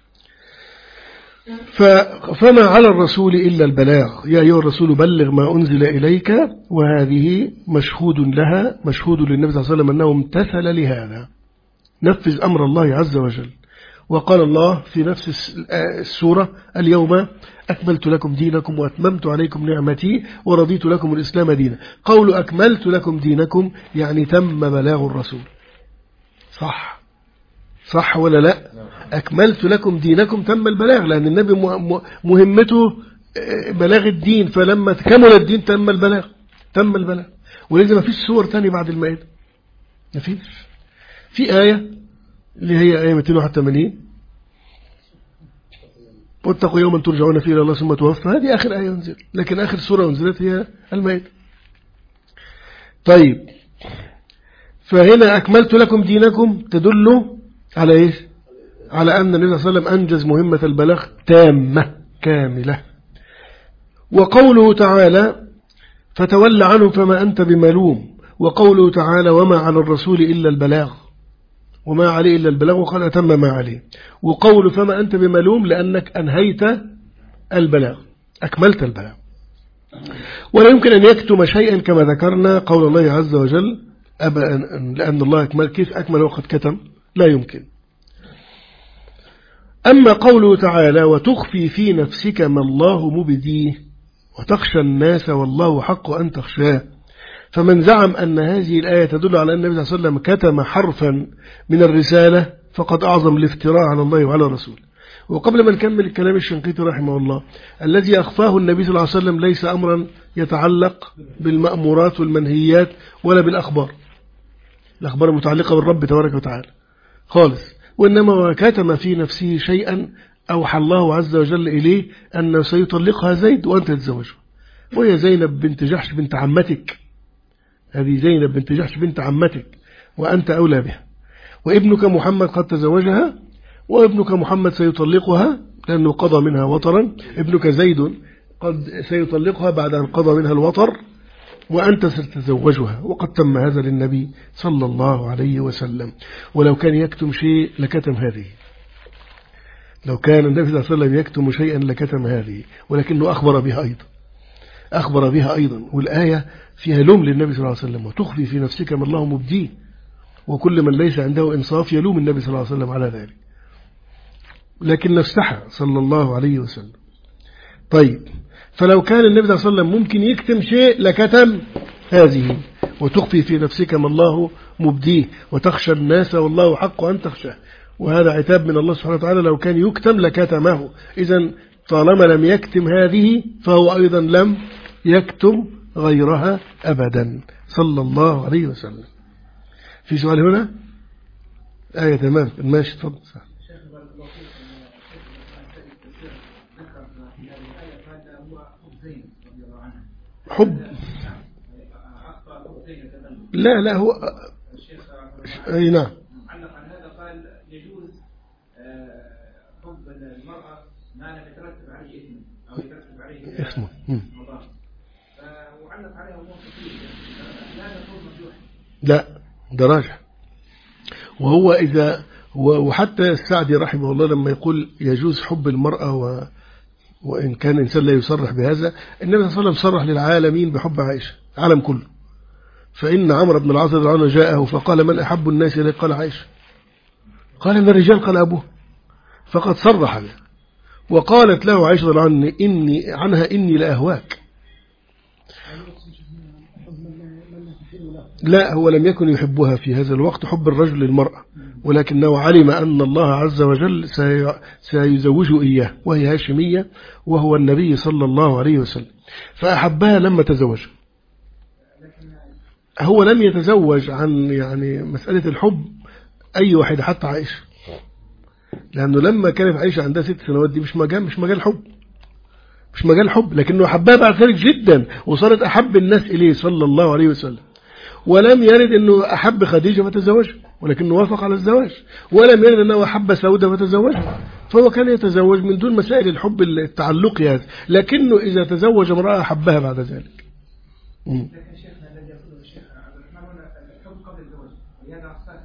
فما على الرسول إلا البلاغ، يا أيها الرسول بلغ ما أنزل إليك، وهذه مشهود لها، مشهود للنبي صلى الله عليه وسلم أنه امتثل لهذا، نفذ أمر الله عز وجل. وقال الله في نفس السورة اليوم أكملت لكم دينكم وأتممت عليكم نعمتي ورضيت لكم الإسلام دينا. قول أكملت لكم دينكم يعني تم بلاغ الرسول، صح ولا لا؟ أكملت لكم دينكم تم البلاغ، لأن النبي مهمته بلاغ الدين، فلما كمل الدين تم البلاغ. ولذا ما فيش سور تاني بعد المائدة، ما فيش. في آية اللي هي آية 281 واتقوا يوما ترجعون فيه إلى الله ثم توفى، هذه آخر آية انزلت، لكن آخر سورة انزلت هي المائدة. طيب، فهنا أكملت لكم دينكم تدل على إيش؟ على أن النبي صلى الله عليه وسلم أنجز مهمة البلاغ تامة كاملة. وقوله تعالى فتول عنهم فما أنت بملوم، وقوله تعالى وما على الرسول إلا البلاغ، وما عليه إلا البلاغ، وقال أتم ما عليه. وقوله فما أنت بملوم لأنك أنهيت البلاغ، أكملت البلاغ. ولا يمكن أن يكتم شيئا كما ذكرنا قول الله عز وجل لأن الله أكمل، كيف أكمل وقد كتم؟ لا يمكن. أما قوله تعالى وتخفي في نفسك ما الله مبديه وتخشى الناس والله حق أن تخشاه، فمن زعم أن هذه الآية تدل على أن النبي صلى الله عليه وسلم كتم حرفا من الرسالة فقد أعظم الافتراء على الله وعلى رسوله. وقبل ما نكمل الكلام الشنقيطي رحمه الله، الذي أخفاه النبي صلى الله عليه وسلم ليس أمرا يتعلق بالمأمورات والمنهيات ولا بالأخبار، الأخبار المتعلقة بالرب تبارك وتعالى خالص، وإنما كتم في نفسه شيئا أوحى الله عز وجل إليه أنه سيطلقها زيد وأنت تتزوجه، وهي زينب بنت جحش بنت عمتك، هذه زينب بنت جحش بنت عمتك وأنت أولى بها، وابنك محمد قد تزوجها، وابنك محمد سيطلقها لأنه قضى منها وطرا، ابنك زيد قد سيطلقها بعد أن قضى منها الوطر، وأنت ستتزوجها، وقد تم هذا للنبي صلى الله عليه وسلم. ولو كان يكتم شيء لكتم هذه، لو كان النبي صلى الله عليه وسلم يكتم شيئا لكتم هذه، ولكنه أخبر بها أيضا. والآية فيها لوم للنبي صلى الله عليه وسلم: وتخفي في نفسك ما الله مبديه. وكل من ليس عنده إنصاف يلوم النبي صلى الله عليه وسلم على ذلك، لكن استحى صلى الله عليه وسلم. طيب، فلو كان النبي صلى الله عليه وسلم ممكن يكتم شيء لكتم هذه: وتخفي في نفسك ما الله مبديه وتخشى الناس والله حق أن تخشاه. وهذا عتاب من الله سبحانه وتعالى، لو كان يكتم لكتمه. إذن طالما لم يكتم هذه فهو أيضا لم يكتم غيرها أبدا صلى الله عليه وسلم. في سؤال هنا؟ آية تمام، ماشي، تفضل. حب لا هو أي نعم. علق على هذا قال يجوز حب المرأة ما لم يترتب عليه إثم أو يترتب عليه اسمه وعلق عليها أمور كثيرة، لا نقول مرجوح. لا، ده راجح. وهو إذا وحتى السعدي رحمه الله لما يقول يجوز حب المرأة وإن كان إنسان لا يصرح بهذا، النبي صلى الله عليه وسلم صرح للعالمين بحب عائشة، العالم كله. فإن عمرو بن العاص رضي الله عنه جاءه فقال: من أحب الناس إليك؟ قال: عائشة. قال: من الرجال؟ قال: أبوه. فقد صرح به. وقالت له عائشة رضي الله عنها: إني لأهواك. لا، هو لم يكن يحبها في هذا الوقت حب الرجل للمرأة، ولكنه علم أن الله عز وجل سيزوجه إياه، وهي هاشمية وهو النبي صلى الله عليه وسلم، فأحبها لما تزوج. هو لم يتزوج عن مسألة الحب أي واحد، حتى عائشة، لأنه لما كانت عائشة عندها 6 سنوات دي مش مجال حب، لكنه أحبها بعد ذلك جدا، وصارت أحب الناس إليه صلى الله عليه وسلم. ولم يرد أنه أحب خديجة فتزوجها، ولكنه وافق على الزواج. ولم يرد أنه أحب سودة فتزوجها، فهو كان يتزوج من دون مسائل الحب التعلقي هذا، لكنه إذا تزوج امرأة أحبها بعد ذلك. لكن شيخنا الذي يقوله الشيخ عبد الرحمن الحب قبل الزواج، وهذا أحسن.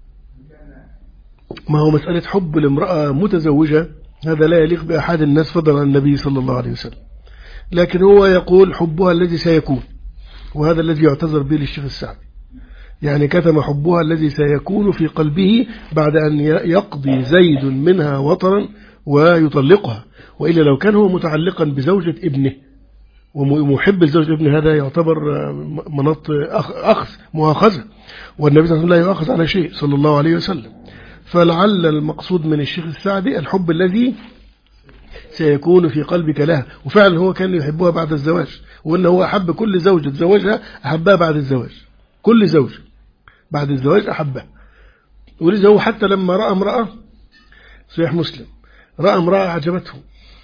ما هو مسألة حب الامرأة متزوجة هذا لا يليق بأحد الناس فضلا عن النبي صلى الله عليه وسلم، لكن هو يقول حبها الذي سيكون، وهذا الذي يعتذر به للشيخ السعدي، يعني كتم حبها الذي سيكون في قلبه بعد أن يقضي زيد منها وطرا ويطلقها. وإلا لو كان هو متعلقا بزوجة ابنه ومحب لزوجة ابنه، هذا يعتبر مناط أخذ مؤاخذة، والنبي صلى الله عليه وسلم لا يؤاخذ على شيء صلى الله عليه وسلم. فلعل المقصود من الشيخ السعدي الحب الذي سيكون في قلبك لها، وفعلا هو كان يحبها بعد الزواج، وأنه هو أحب كل زوجة تزوجها أحبها بعد الزواج، كل زوج بعد الزواج أحبها. ولذا هو حتى لما رأى امرأة، صحيح مسلم، رأى امرأة عجبته،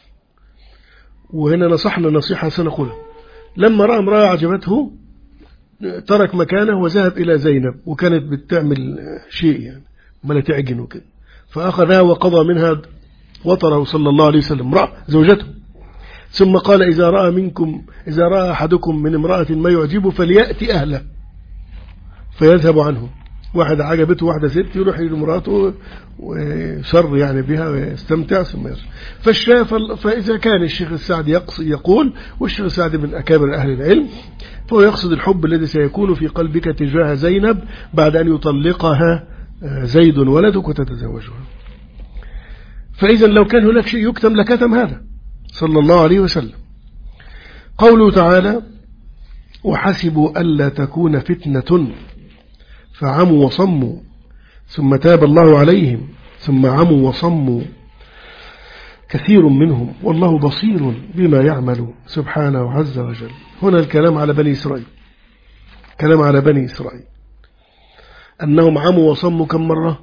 وهنا نصحنا نصيحة سنقولها، لما رأى امرأة عجبته ترك مكانه وذهب إلى زينب، وكانت بتعمل شيء ما لا تعجن وكده، فأخذها وقضى منها وطره صلى الله عليه وسلم، رأى زوجته. ثم قال: إذا رأى أحدكم من امرأة ما يعجبه فليأتي أهله فيذهب عنه. واحد عجبته واحدة ست يروح لمراته وشر بها ويستمتع ثم يرجع. فإذا كان الشيخ السعدي يقول، والشيخ السعدي من أكابر أهل العلم، فهو يقصد الحب الذي سيكون في قلبك تجاه زينب بعد أن يطلقها زيد ولدك وتتزوجها. فإذا لو كان هناك شيء يكتم لكتم هذا صلى الله عليه وسلم. قوله تعالى: وحسبوا ألا تكون فتنة فعموا وصموا ثم تاب الله عليهم ثم عموا وصموا كثير منهم والله بصير بما يعملون سبحانه عز وجل. هنا الكلام على بني إسرائيل، كلام على بني إسرائيل أنهم عموا وصموا كم مرة؟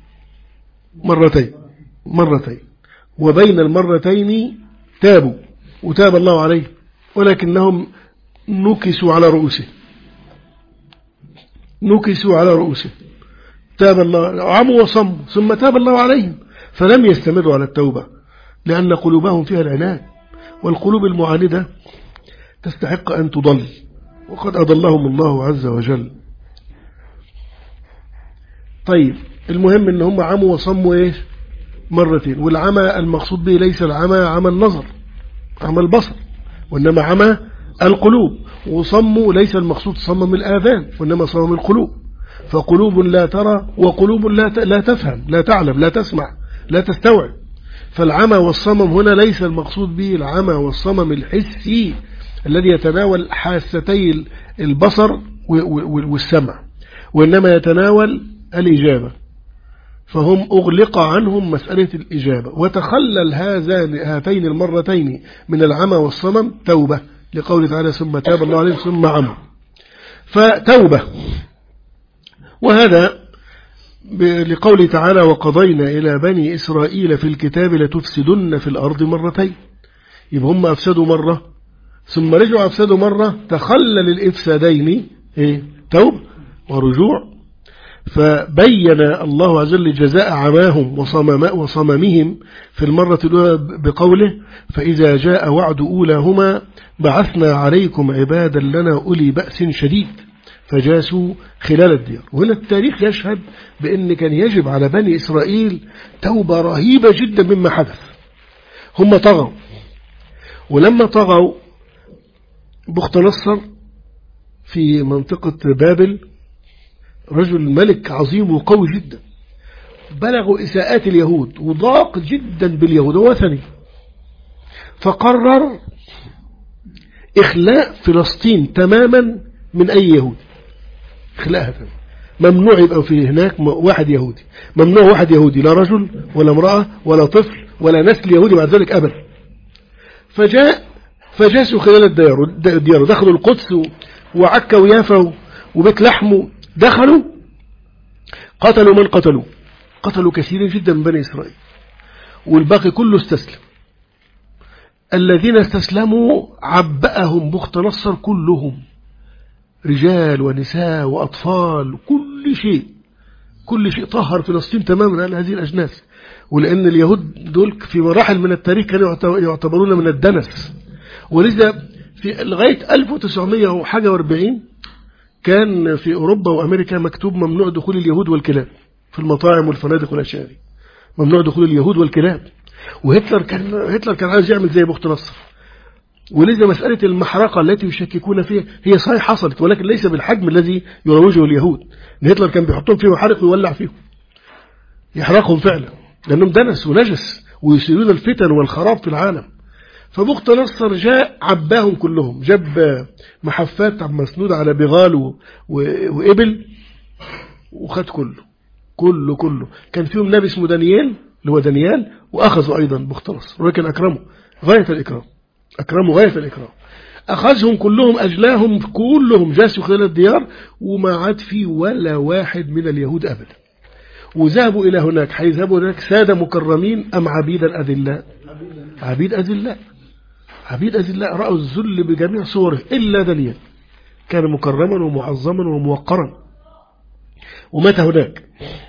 مرتين، وبين المرتين تابوا وتاب الله عليهم، ولكنهم نكسوا على رؤوسهم تاب الله، عموا وصموا ثم تاب الله عليهم، فلم يستمروا على التوبة لأن قلوبهم فيها العناد، والقلوب المعاندة تستحق أن تضل وقد أضلهم الله عز وجل. طيب المهم ان هم عموا وصموا ايه مرتين، والعمى المقصود به ليس العمى عمى النظر عمى البصر، وإنما عمى القلوب، وصموا ليس المقصود صمم الآذان، وإنما صمم القلوب، فقلوب لا ترى وقلوب لا تفهم، لا تعلم، لا تسمع، لا تستوعب. فالعمى والصمم هنا ليس المقصود به العمى والصمم الحسي الذي يتناول حاستي البصر والسمع، وإنما يتناول الإجابة، فهم أغلق عنهم مسألة الإجابة، وتخلل هاتين المرتين من العمى والصمم توبة، لقوله تعالى ثم تاب الله عليهم ثم عموا، فتوبة. وهذا لقوله تعالى وقضينا إلى بني إسرائيل في الكتاب لتفسدن في الأرض مرتين، يبقى هم أفسدوا مرة ثم رجعوا أفسدوا مرة، تخلل الإفسادين توبة ورجوع. فبين الله عز وجل جزاء عماهم وصممهم في المرة الأولى بقوله فإذا جاء وعد أولاهما بعثنا عليكم عبادا لنا أولي بأس شديد فجاسوا خلال الديار. وهنا التاريخ يشهد بأن كان يجب على بني إسرائيل توبة رهيبة جدا مما حدث. هم طغوا، ولما طغوا بختنصر في منطقة بابل، رجل ملك عظيم وقوي جدا، بلغوا إساءات اليهود وضاق جدا باليهود وثني، فقرر إخلاء فلسطين تماما من أي يهود، إخلاءها تماما، ممنوع يبقى في هناك واحد يهودي، ممنوع واحد يهودي، لا رجل ولا امرأة ولا طفل ولا نسل يهودي بعد ذلك أبدا. فجاسوا خلال الديار، دخلوا القدس وعكا ويافا وبيت لحم، دخلوا قتلوا من قتلوا كثيرين جدا من بني إسرائيل، والباقي كله استسلم. الذين استسلموا عبأهم بختنصر كلهم، رجال ونساء وأطفال، كل شيء طهر فلسطين تماما على هذه الأجناس. ولأن اليهود دول في مراحل من التاريخ كانوا يعتبرون من الدنس، ولذا في لغاية 1940 كان في أوروبا وأمريكا مكتوب ممنوع دخول اليهود والكلاب في المطاعم والفنادق والأشياء دي، ممنوع دخول اليهود والكلاب. وهتلر كان عايز يعمل زي بختنصر، ولذا مسألة المحرقة التي يشككون فيها هي صحيح حصلت، ولكن ليس بالحجم الذي يروجه اليهود. هتلر كان بيحطهم فيه محارق ويولع فيهم، يحرقهم فعلا، لأنهم دنس ونجس ويسيرون الفتن والخراب في العالم. فبختنصر جاء عباهم كلهم، جاب محفات مسنودة على بغال وإبل وخد كله. كان فيهم نبي اسمه دانيال اللي هو دانيال، وأخذوا أيضا بختنصر، ولكن أكرموا غاية الإكرام، أخذهم كلهم، أجلاهم كلهم، جاسوا خلال الديار، وما عاد في ولا واحد من اليهود أبدا. وذهبوا إلى هناك، حيذهبوا هناك سادة مكرمين أم عبيدا أذلاء؟ عبيد أذلاء، رأوا الذل بجميع صوره، إلا دانيال كان مكرما ومعظما وموقرا، ومات هناك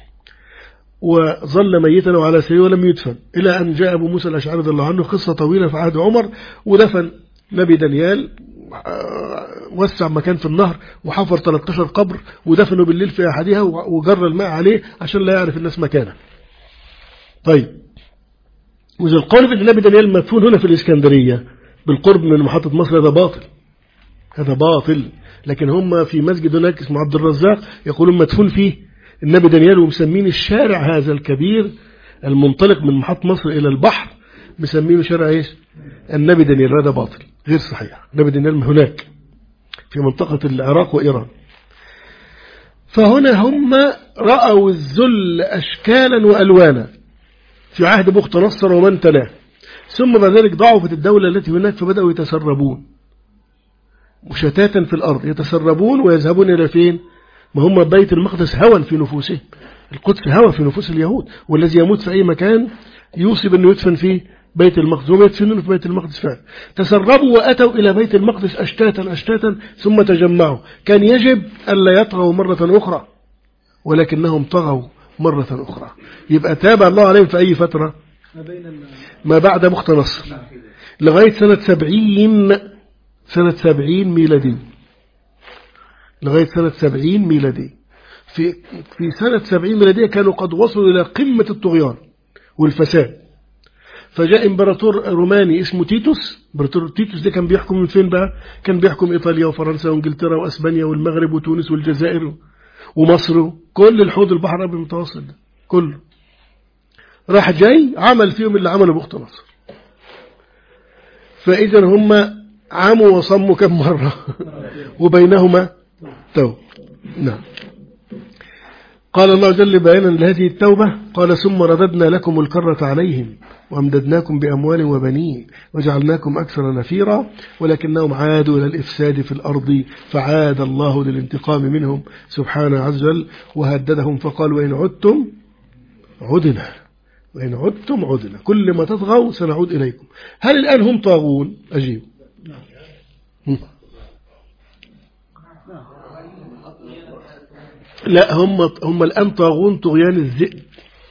وظل ميتا وعلى سريره ولم يدفن، إلى أن جاء أبو موسى الأشعري رضي الله عنه، قصة طويلة في عهد عمر، ودفن نبي دانيال، وسع مكان في النهر وحفر 13 قبر ودفنوا بالليل في أحدها وجر الماء عليه عشان لا يعرف الناس مكانه. طيب، وإذا القول بأن نبي دانيال مدفون هنا في الإسكندرية بالقرب من محطة مصر، هذا باطل. لكن هم في مسجد هناك اسمه عبد الرزاق يقولون مدفون فيه النبي دانيال، ومسمين الشارع هذا الكبير المنطلق من محطة مصر إلى البحر مسمينه شارع ايش؟ النبي دانيال. هذا باطل غير صحيح. النبي دانيال هناك في منطقة العراق وإيران. فهنا هم رأوا الذل أشكالا وألوانا في عهد بختنصر ومن تلاه، ثم بعد ذلك ضعفت الدولة التي هناك، فبدأوا يتسربون مشتاتا في الأرض، يتسربون ويذهبون إلى فين؟ ما هم بيت المقدس هوى في نفوسهم، القدس هوى في نفوس اليهود، والذي يموت في أي مكان يوصي أنه يدفن في بيت المقدس، وما يدفنون في بيت المقدس فعلا. تسربوا وأتوا إلى بيت المقدس أشتاتا ثم تجمعوا. كان يجب ألا يطغوا مرة أخرى، ولكنهم طغوا مرة أخرى. يبقى تاب الله عليهم في أي فترة؟ ما بعد بختنصر لغاية سنة 70 ميلادي. لغاية سنة 70 ميلادية. في سنة 70 ميلادية كانوا قد وصلوا إلى قمة الطغيان والفساد. فجاء إمبراطور روماني اسمه تيتوس. إمبراطور تيتوس ده كان بيحكم من فين بقى؟ كان بيحكم إيطاليا وفرنسا وإنجلترا وأسبانيا والمغرب وتونس والجزائر ومصر، كل الحوض البحر الأبيض المتوسط ده كله. راح جاي عمل فيهم اللي عمله بخت نصر. فإذا هم عاموا وصموا كم مرة وبينهما توبة. نعم. قال الله جل بيانا لهذه التوبة قال ثم رددنا لكم الكرة عليهم وامددناكم بأموال وبنين وجعلناكم أكثر نفيرا ولكنهم عادوا إلى الإفساد في الأرض فعاد الله للانتقام منهم سبحانه عز وجل وهددهم فقال وإن عدتم عدنا، وإن عدتم عدنا، كل ما تطغوا سنعود إليكم. هل الآن هم طاغون؟ أجيب. لا، هم الآن طاغون طغيان الذئب،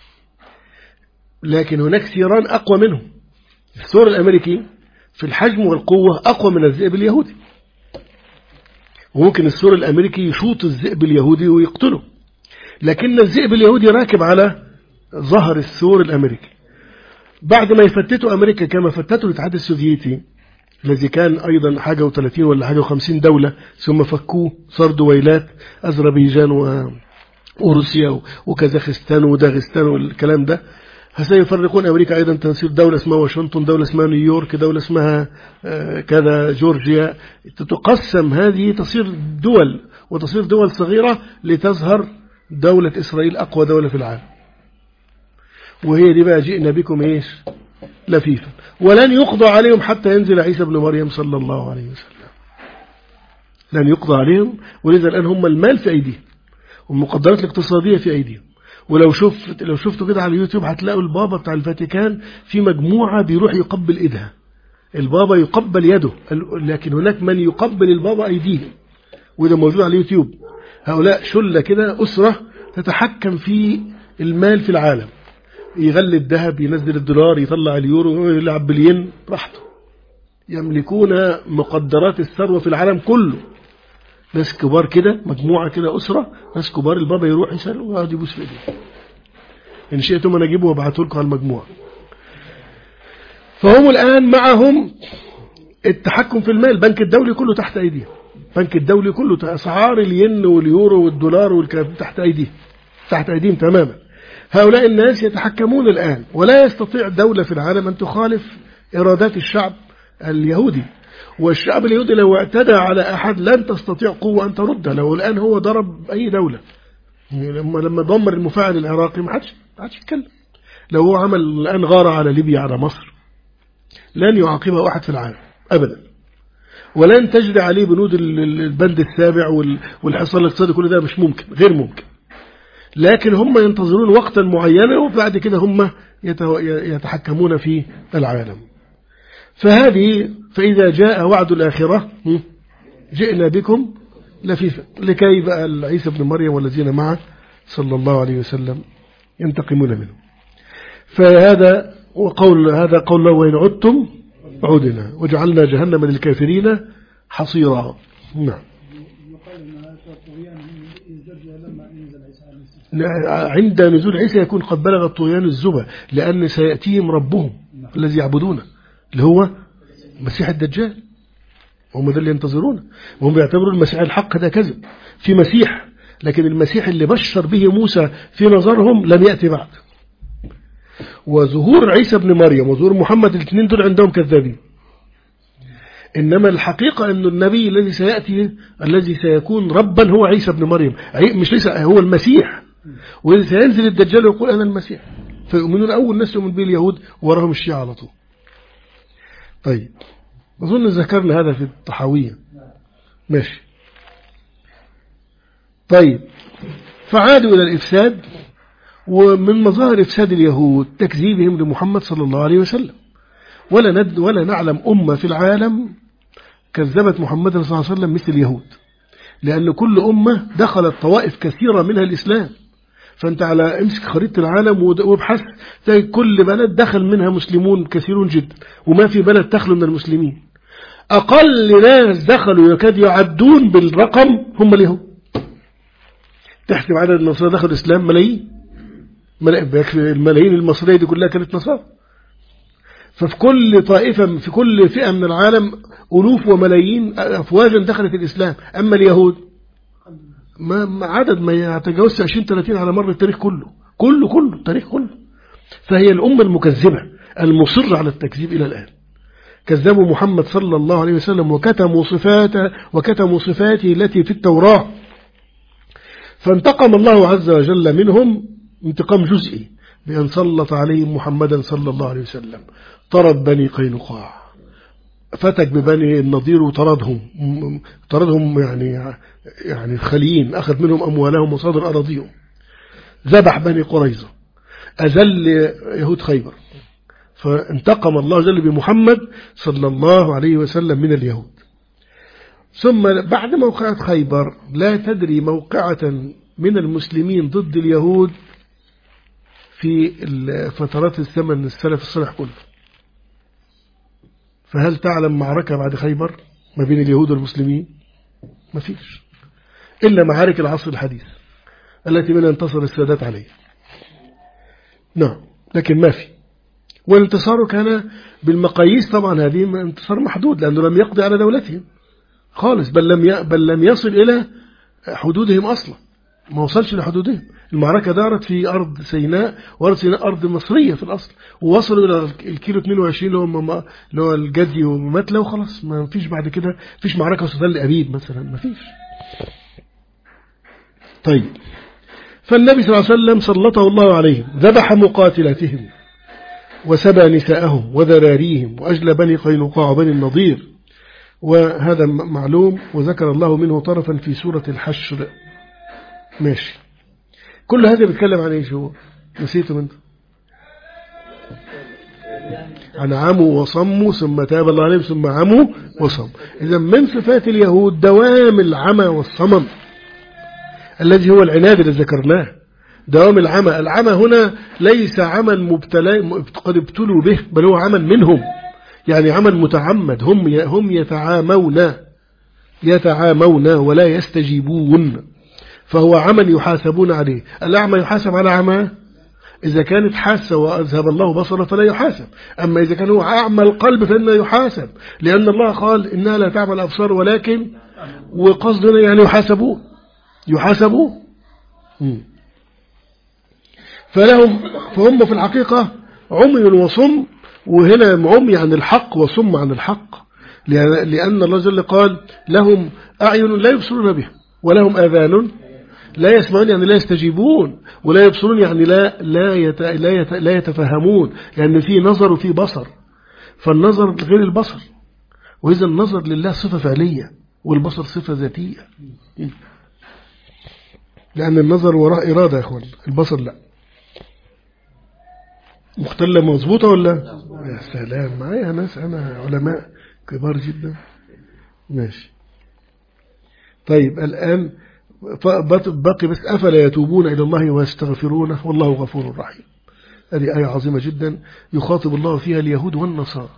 لكن هناك ثيران أقوى منهم. الثور الأمريكي في الحجم والقوة أقوى من الذئب اليهودي، وممكن الثور الأمريكي يشوط الذئب اليهودي ويقتله، لكن الذئب اليهودي راكب على ظهر الثور الأمريكي. بعد ما يفتتوا أمريكا كما فتتوا الاتحاد السوفيتي الذي كان أيضا حاجة و30 ولا حاجة و50 دولة، ثم فكوه صار دويلات، أذربيجان وروسيا وكازاخستان وداغستان والكلام ده. سيفرقون أمريكا أيضا، تصير دولة اسمها واشنطن، دولة اسمها نيويورك، دولة اسمها كذا جورجيا، تتقسم هذه، تصير دول وتصير دول صغيرة لتظهر دولة إسرائيل أقوى دولة في العالم. وهي دي بقى جئنا بكم إيش لفيفا، ولن يقضى عليهم حتى ينزل عيسى بن مريم صلى الله عليه وسلم. لن يقضى عليهم، ولذا الآن هم المال في أيديهم والمقدرات الاقتصادية في أيديهم. ولو شفتوا كده على اليوتيوب هتلاقوا البابا بتاع الفاتيكان في مجموعة بيروح يقبل إيدها. البابا يقبل يده، لكن هناك من يقبل البابا أيديهم، وده موجود على اليوتيوب. هؤلاء شلة كده، أسرة تتحكم في المال في العالم، يغلي الذهب، ينزل الدولار، يطلع اليورو، يلعب بالين براحته. يملكون مقدرات الثروة في العالم كله. ناس كبار كده، مجموعة كده، أسرة ناس كبار، البابا يروح يسأله ويقعد يبوس في ايديه. إن شئتم أنا أجيبه وابعته لكم على المجموعة. فهم الآن معهم التحكم في المال. البنك الدولي كله تحت أيديهم، البنك الدولي كله، أسعار الين واليورو والدولار والكلام تحت أيديهم، تحت أيديهم تماما. هؤلاء الناس يتحكمون الآن، ولا يستطيع دولة في العالم أن تخالف إرادات الشعب اليهودي. والشعب اليهودي لو اعتدى على أحد لن تستطيع قوة أن ترده. لو الآن هو ضرب أي دولة، لما دمر المفاعل العراقي ما حدش يتكلم. لو هو عمل الآن غارة على ليبيا على مصر لن يعاقبه أحد في العالم أبدا، ولن تجري عليه بنود البند السابع والحصار الاقتصادي، كل ده مش ممكن، غير ممكن. لكن هم ينتظرون وقتا معينا وبعد كده هم يتحكمون في العالم. فإذا جاء وعد الآخرة جئنا بكم لفيفا، لكي بقى عيسى بن مريم والذين معه صلى الله عليه وسلم ينتقمون منه. فهذا قول الله وإن عدتم عدنا وجعلنا جهنم للكافرين حصيرا. نعم. عند نزول عيسى يكون قد بلغ الطغيان الزبا، لأن سيأتيهم ربهم الذي يعبدونه اللي هو مسيح الدجال، هم ده اللي ينتظرونه، وهم بيعتبروا المسيح الحق ده كذب. في مسيح، لكن المسيح اللي بشر به موسى في نظرهم لم يأتي بعد. وظهور عيسى بن مريم وظهور محمد الاثنين دول عندهم كذابين. إنما الحقيقة أن النبي الذي سيأتي الذي سيكون ربا هو عيسى بن مريم، مش ليس هو المسيح. وإذا سينزل الدجال ويقول أنا المسيح، فيؤمنون أول ناس يؤمن به اليهود وراهم الشيعة على طول. طيب، أظن ذكرنا هذا في الطحاوية. ماشي. طيب، فعادوا إلى الإفساد. ومن مظاهر إفساد اليهود تكذيبهم لمحمد صلى الله عليه وسلم. ولا نعلم أمة في العالم كذبت محمد صلى الله عليه وسلم مثل اليهود، لأن كل أمة دخلت طوائف كثيرة منها الإسلام. فأنت على امسك خريطة العالم وابحث، تلاقي كل بلد دخل منها مسلمون كثيرون جدا، وما في بلد تخلو من المسلمين. أقل ناس دخلوا يكاد يعدون بالرقم هم اليهود. تحسب عدد النصارى دخلوا الإسلام ملايين، الملايين المصرية دي كلها كانت نصارى. ففي كل طائفة في كل فئة من العالم ألوف وملايين أفواجا دخلت الإسلام. أما اليهود ما عدد ما يتجاوز 20-30 على مر التاريخ كله التاريخ كله. فهي الأمة المكذبة المصرة على التكذيب إلى الآن. كذبوا محمد صلى الله عليه وسلم وكتموا صفاته التي في التوراة. فانتقم الله عز وجل منهم انتقام جزئي بأن سلط عليهم محمدا صلى الله عليه وسلم. طرد بني قينقاع، فتك ببني النضير وطردهم يعني الخليين، أخذ منهم أموالهم وصادر أراضيهم، ذبح بني قريظة، أذل يهود خيبر. فانتقم الله جل بمحمد صلى الله عليه وسلم من اليهود. ثم بعد موقعة خيبر لا تدري موقعة من المسلمين ضد اليهود في فترات الزمن السلف الصالح كله. فهل تعلم معركة بعد خيبر ما بين اليهود والمسلمين؟ ما فيش إلا معارك العصر الحديث التي منها انتصر السادات عليه. نعم، لكن ما في. والانتصار كان بالمقاييس طبعا، هذه انتصار محدود لأنه لم يقضي على دولتهم خالص، بل لم يصل إلى حدودهم أصلا، ما وصلش لحدودهم. المعركة دارت في أرض سيناء، وأرض سيناء أرض مصرية في الأصل، ووصلوا إلى الكيلو 22 اللي هو الجدي ومتلة، وخلاص ما فيش بعد كده. فيش معركة وصلت لأبيب مثلا، ما فيش. طيب، فالنبي صلى الله عليه وسلم سلطه الله عليهم، ذبح مقاتلاتهم وسبى نساءهم وذراريهم وأجلى بني قينقاع وبني النضير، وهذا معلوم، وذكر الله منه طرفا في سورة الحشر. ماشي، كل هذا بيتكلم عن ايه؟ شو نسيته انت؟ عن عموا وصموا ثم تاب الله عليهم ثم عموا وصموا. إذا من صفات اليهود دوام العمى والصمم الذي هو العناد اللي ذكرناه. دوام العمى. العمى هنا ليس عمى قد ابتلوا به، بل هو عمى منهم، يعني عمى متعمد. هم يتعامون ولا يستجيبون، فهو عمى يحاسبون عليه. الأعمى يحاسب على عمى إذا كانت حاسة وأذهب الله بصره فلا يحاسب. أما إذا كان هو أعمى القلب فإنه يحاسب، لأن الله قال إنها لا تعمى الأبصار ولكن، وقصدنا يعني يحاسبوا. فهم في الحقيقة عمي وصم، وهنا عمي عن الحق وصم عن الحق، لأن الله جل قال لهم أعين لا يبصرون بها ولهم آذان لا يسمعون، يعني لا يستجيبون، ولا يبصرون يعني لا يتفهمون، يعني في نظر وفي بصر. فالنظر غير البصر، وإذا النظر لله صفة فعلية والبصر صفة ذاتية، لأن النظر وراء إرادة يا أخوان، البصر لا. مختلة مظبوطة ولا؟ يا سلام، معايا ناس أنا علماء كبار جدا. ماشي. طيب الآن بقي بس أفلا يتوبون إلى الله ويستغفرونه والله غفور رحيم. هذه آية عظيمة جدا يخاطب الله فيها اليهود والنصارى.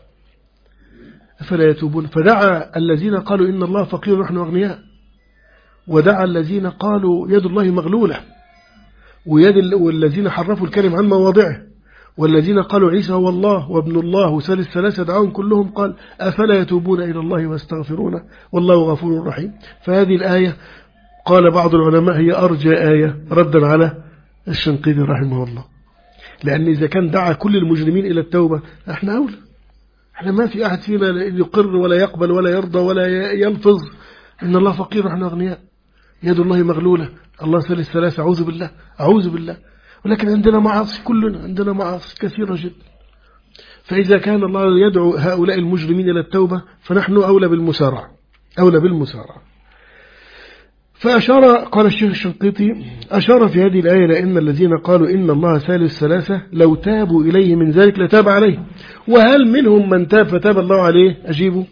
أفلا يتوبون، فدعا الذين قالوا إن الله فقير ونحن أغنياء، ودعا الذين قالوا يد الله مغلولة، والذين حرفوا الكلم عن مواضعه، والذين قالوا عيسى هو الله وابن الله وثالث ثلاثة دعاهم كلهم قال أفلا يتوبون إلى الله ويستغفرونه والله غفور رحيم. فهذه الآية قال بعض العلماء هي أرجى آية ردا على الشنقيطي رحمه الله، لأن إذا كان دعا كل المجرمين إلى التوبة احنا أولى. احنا ما في أحد فينا يقر ولا يقبل ولا يرضى ولا يلفظ إن الله فقير ونحن أغنياء، يد الله مغلولة، الله ثالث ثلاثة، أعوذ بالله. ولكن عندنا معاصي، كلنا عندنا معاصي كثيرة جدا. فإذا كان الله يدعو هؤلاء المجرمين إلى التوبة فنحن أولى بالمسارعة. فأشار، قال الشيخ الشنقيطي، أشار في هذه الآية لأن الذين قالوا إن الله ثالث ثلاثة لو تابوا إليه من ذلك لتاب عليه. وهل منهم من تاب فتاب الله عليه؟ أجيبوا،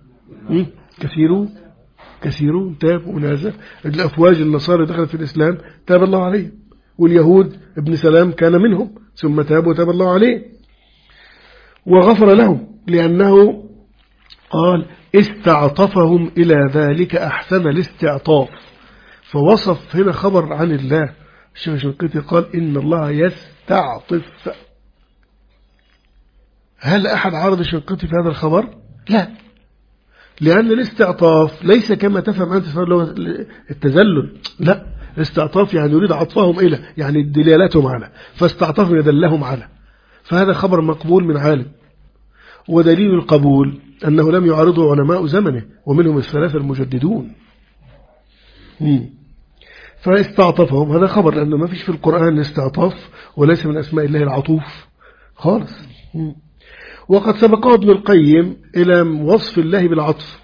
كثيرون تابوا ونازل. الأفواج النصارى دخلت في الإسلام تاب الله عليه، واليهود ابن سلام كان منهم ثم تاب وتاب الله عليه وغفر لهم، لأنه قال استعطفهم إلى ذلك أحسن الاستعطاف، فوصف هنا خبر عن الله. الشيخ الشنقيطي قال إن الله يستعطف. هل أحد عارض الشنقيطي في هذا الخبر؟ لا، لأن الاستعطاف ليس كما تفهم أنت التذلل، لا، الاستعطاف يعني يريد عطفهم إلى، يعني دلالتهم على، فاستعطفهم يدلهم على، فهذا خبر مقبول من عالم. ودليل القبول أنه لم يعارضه علماء زمنه ومنهم الثلاثة المجددون. فاستعطفهم هذا خبر، لأنه ما فيش في القرآن استعطاف، وليس من أسماء الله العطوف خالص. وقد سبقه ابن القيم إلى وصف الله بالعطف.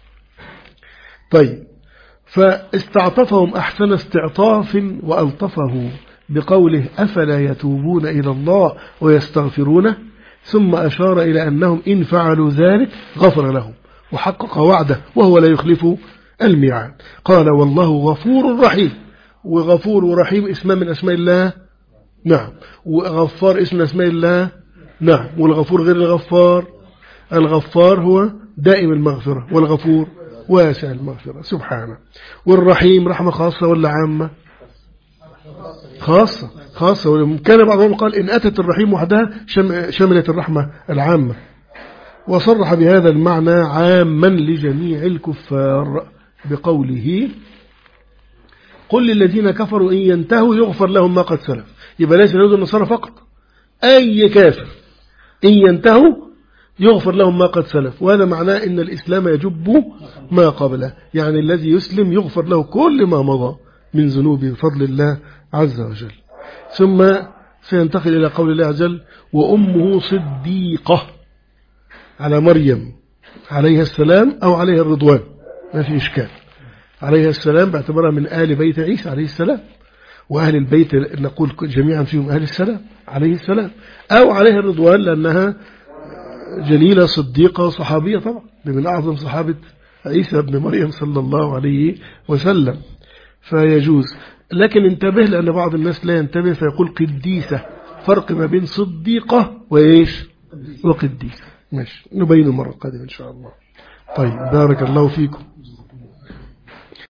طيب، فاستعطفهم أحسن استعطاف وألطفه بقوله أفلا يتوبون إلى الله ويستغفرونه، ثم أشار إلى أنهم إن فعلوا ذلك غفر لهم وحقق وعده وهو لا يخلف الميعاد. قال والله غفور رحيم، وغفور ورحيم اسمان من أسماء الله، نعم، وغفار اسم أسماء الله، نعم، والغفور غير الغفار. الغفار هو دائم المغفرة، والغفور واسع المغفرة سبحانه. والرحيم رحمة خاصة ولا عامة؟ خاصة، خاصة. كان بعضهم قال إن أتت الرحيم وحدها شملت الرحمة العامة، وصرح بهذا المعنى عاما لجميع الكفار بقوله قل للذين كفروا إن ينتهوا يغفر لهم ما قد سلف. يبقى ليس اليهود والنصارى فقط، أي كافر إن ينتهوا يغفر لهم ما قد سلف، وهذا معناه إن الإسلام يجب ما قبله، يعني الذي يسلم يغفر له كل ما مضى من ذنوب بفضل الله عز وجل. ثم سينتقل إلى قول الله عز وجل وأمه صديقة على مريم عليها السلام أو عليها الرضوان، ما في إشكال، عليها السلام باعتبارها من آل بيت عيسى عليه السلام، وأهل البيت نقول جميعا فيهم أهل السلام عليه السلام، أو عليها الرضوان لأنها جليلة صديقة صحابية طبعا، من أعظم صحابة عيسى بن مريم صلى الله عليه وسلم، فيجوز. لكن انتبه، لأن بعض الناس لا ينتبه فيقول قديسة، فرق ما بين صديقة وإيش وقديسة. ماشي، نبين المرة القادمة إن شاء الله. طيب، بارك الله فيكم.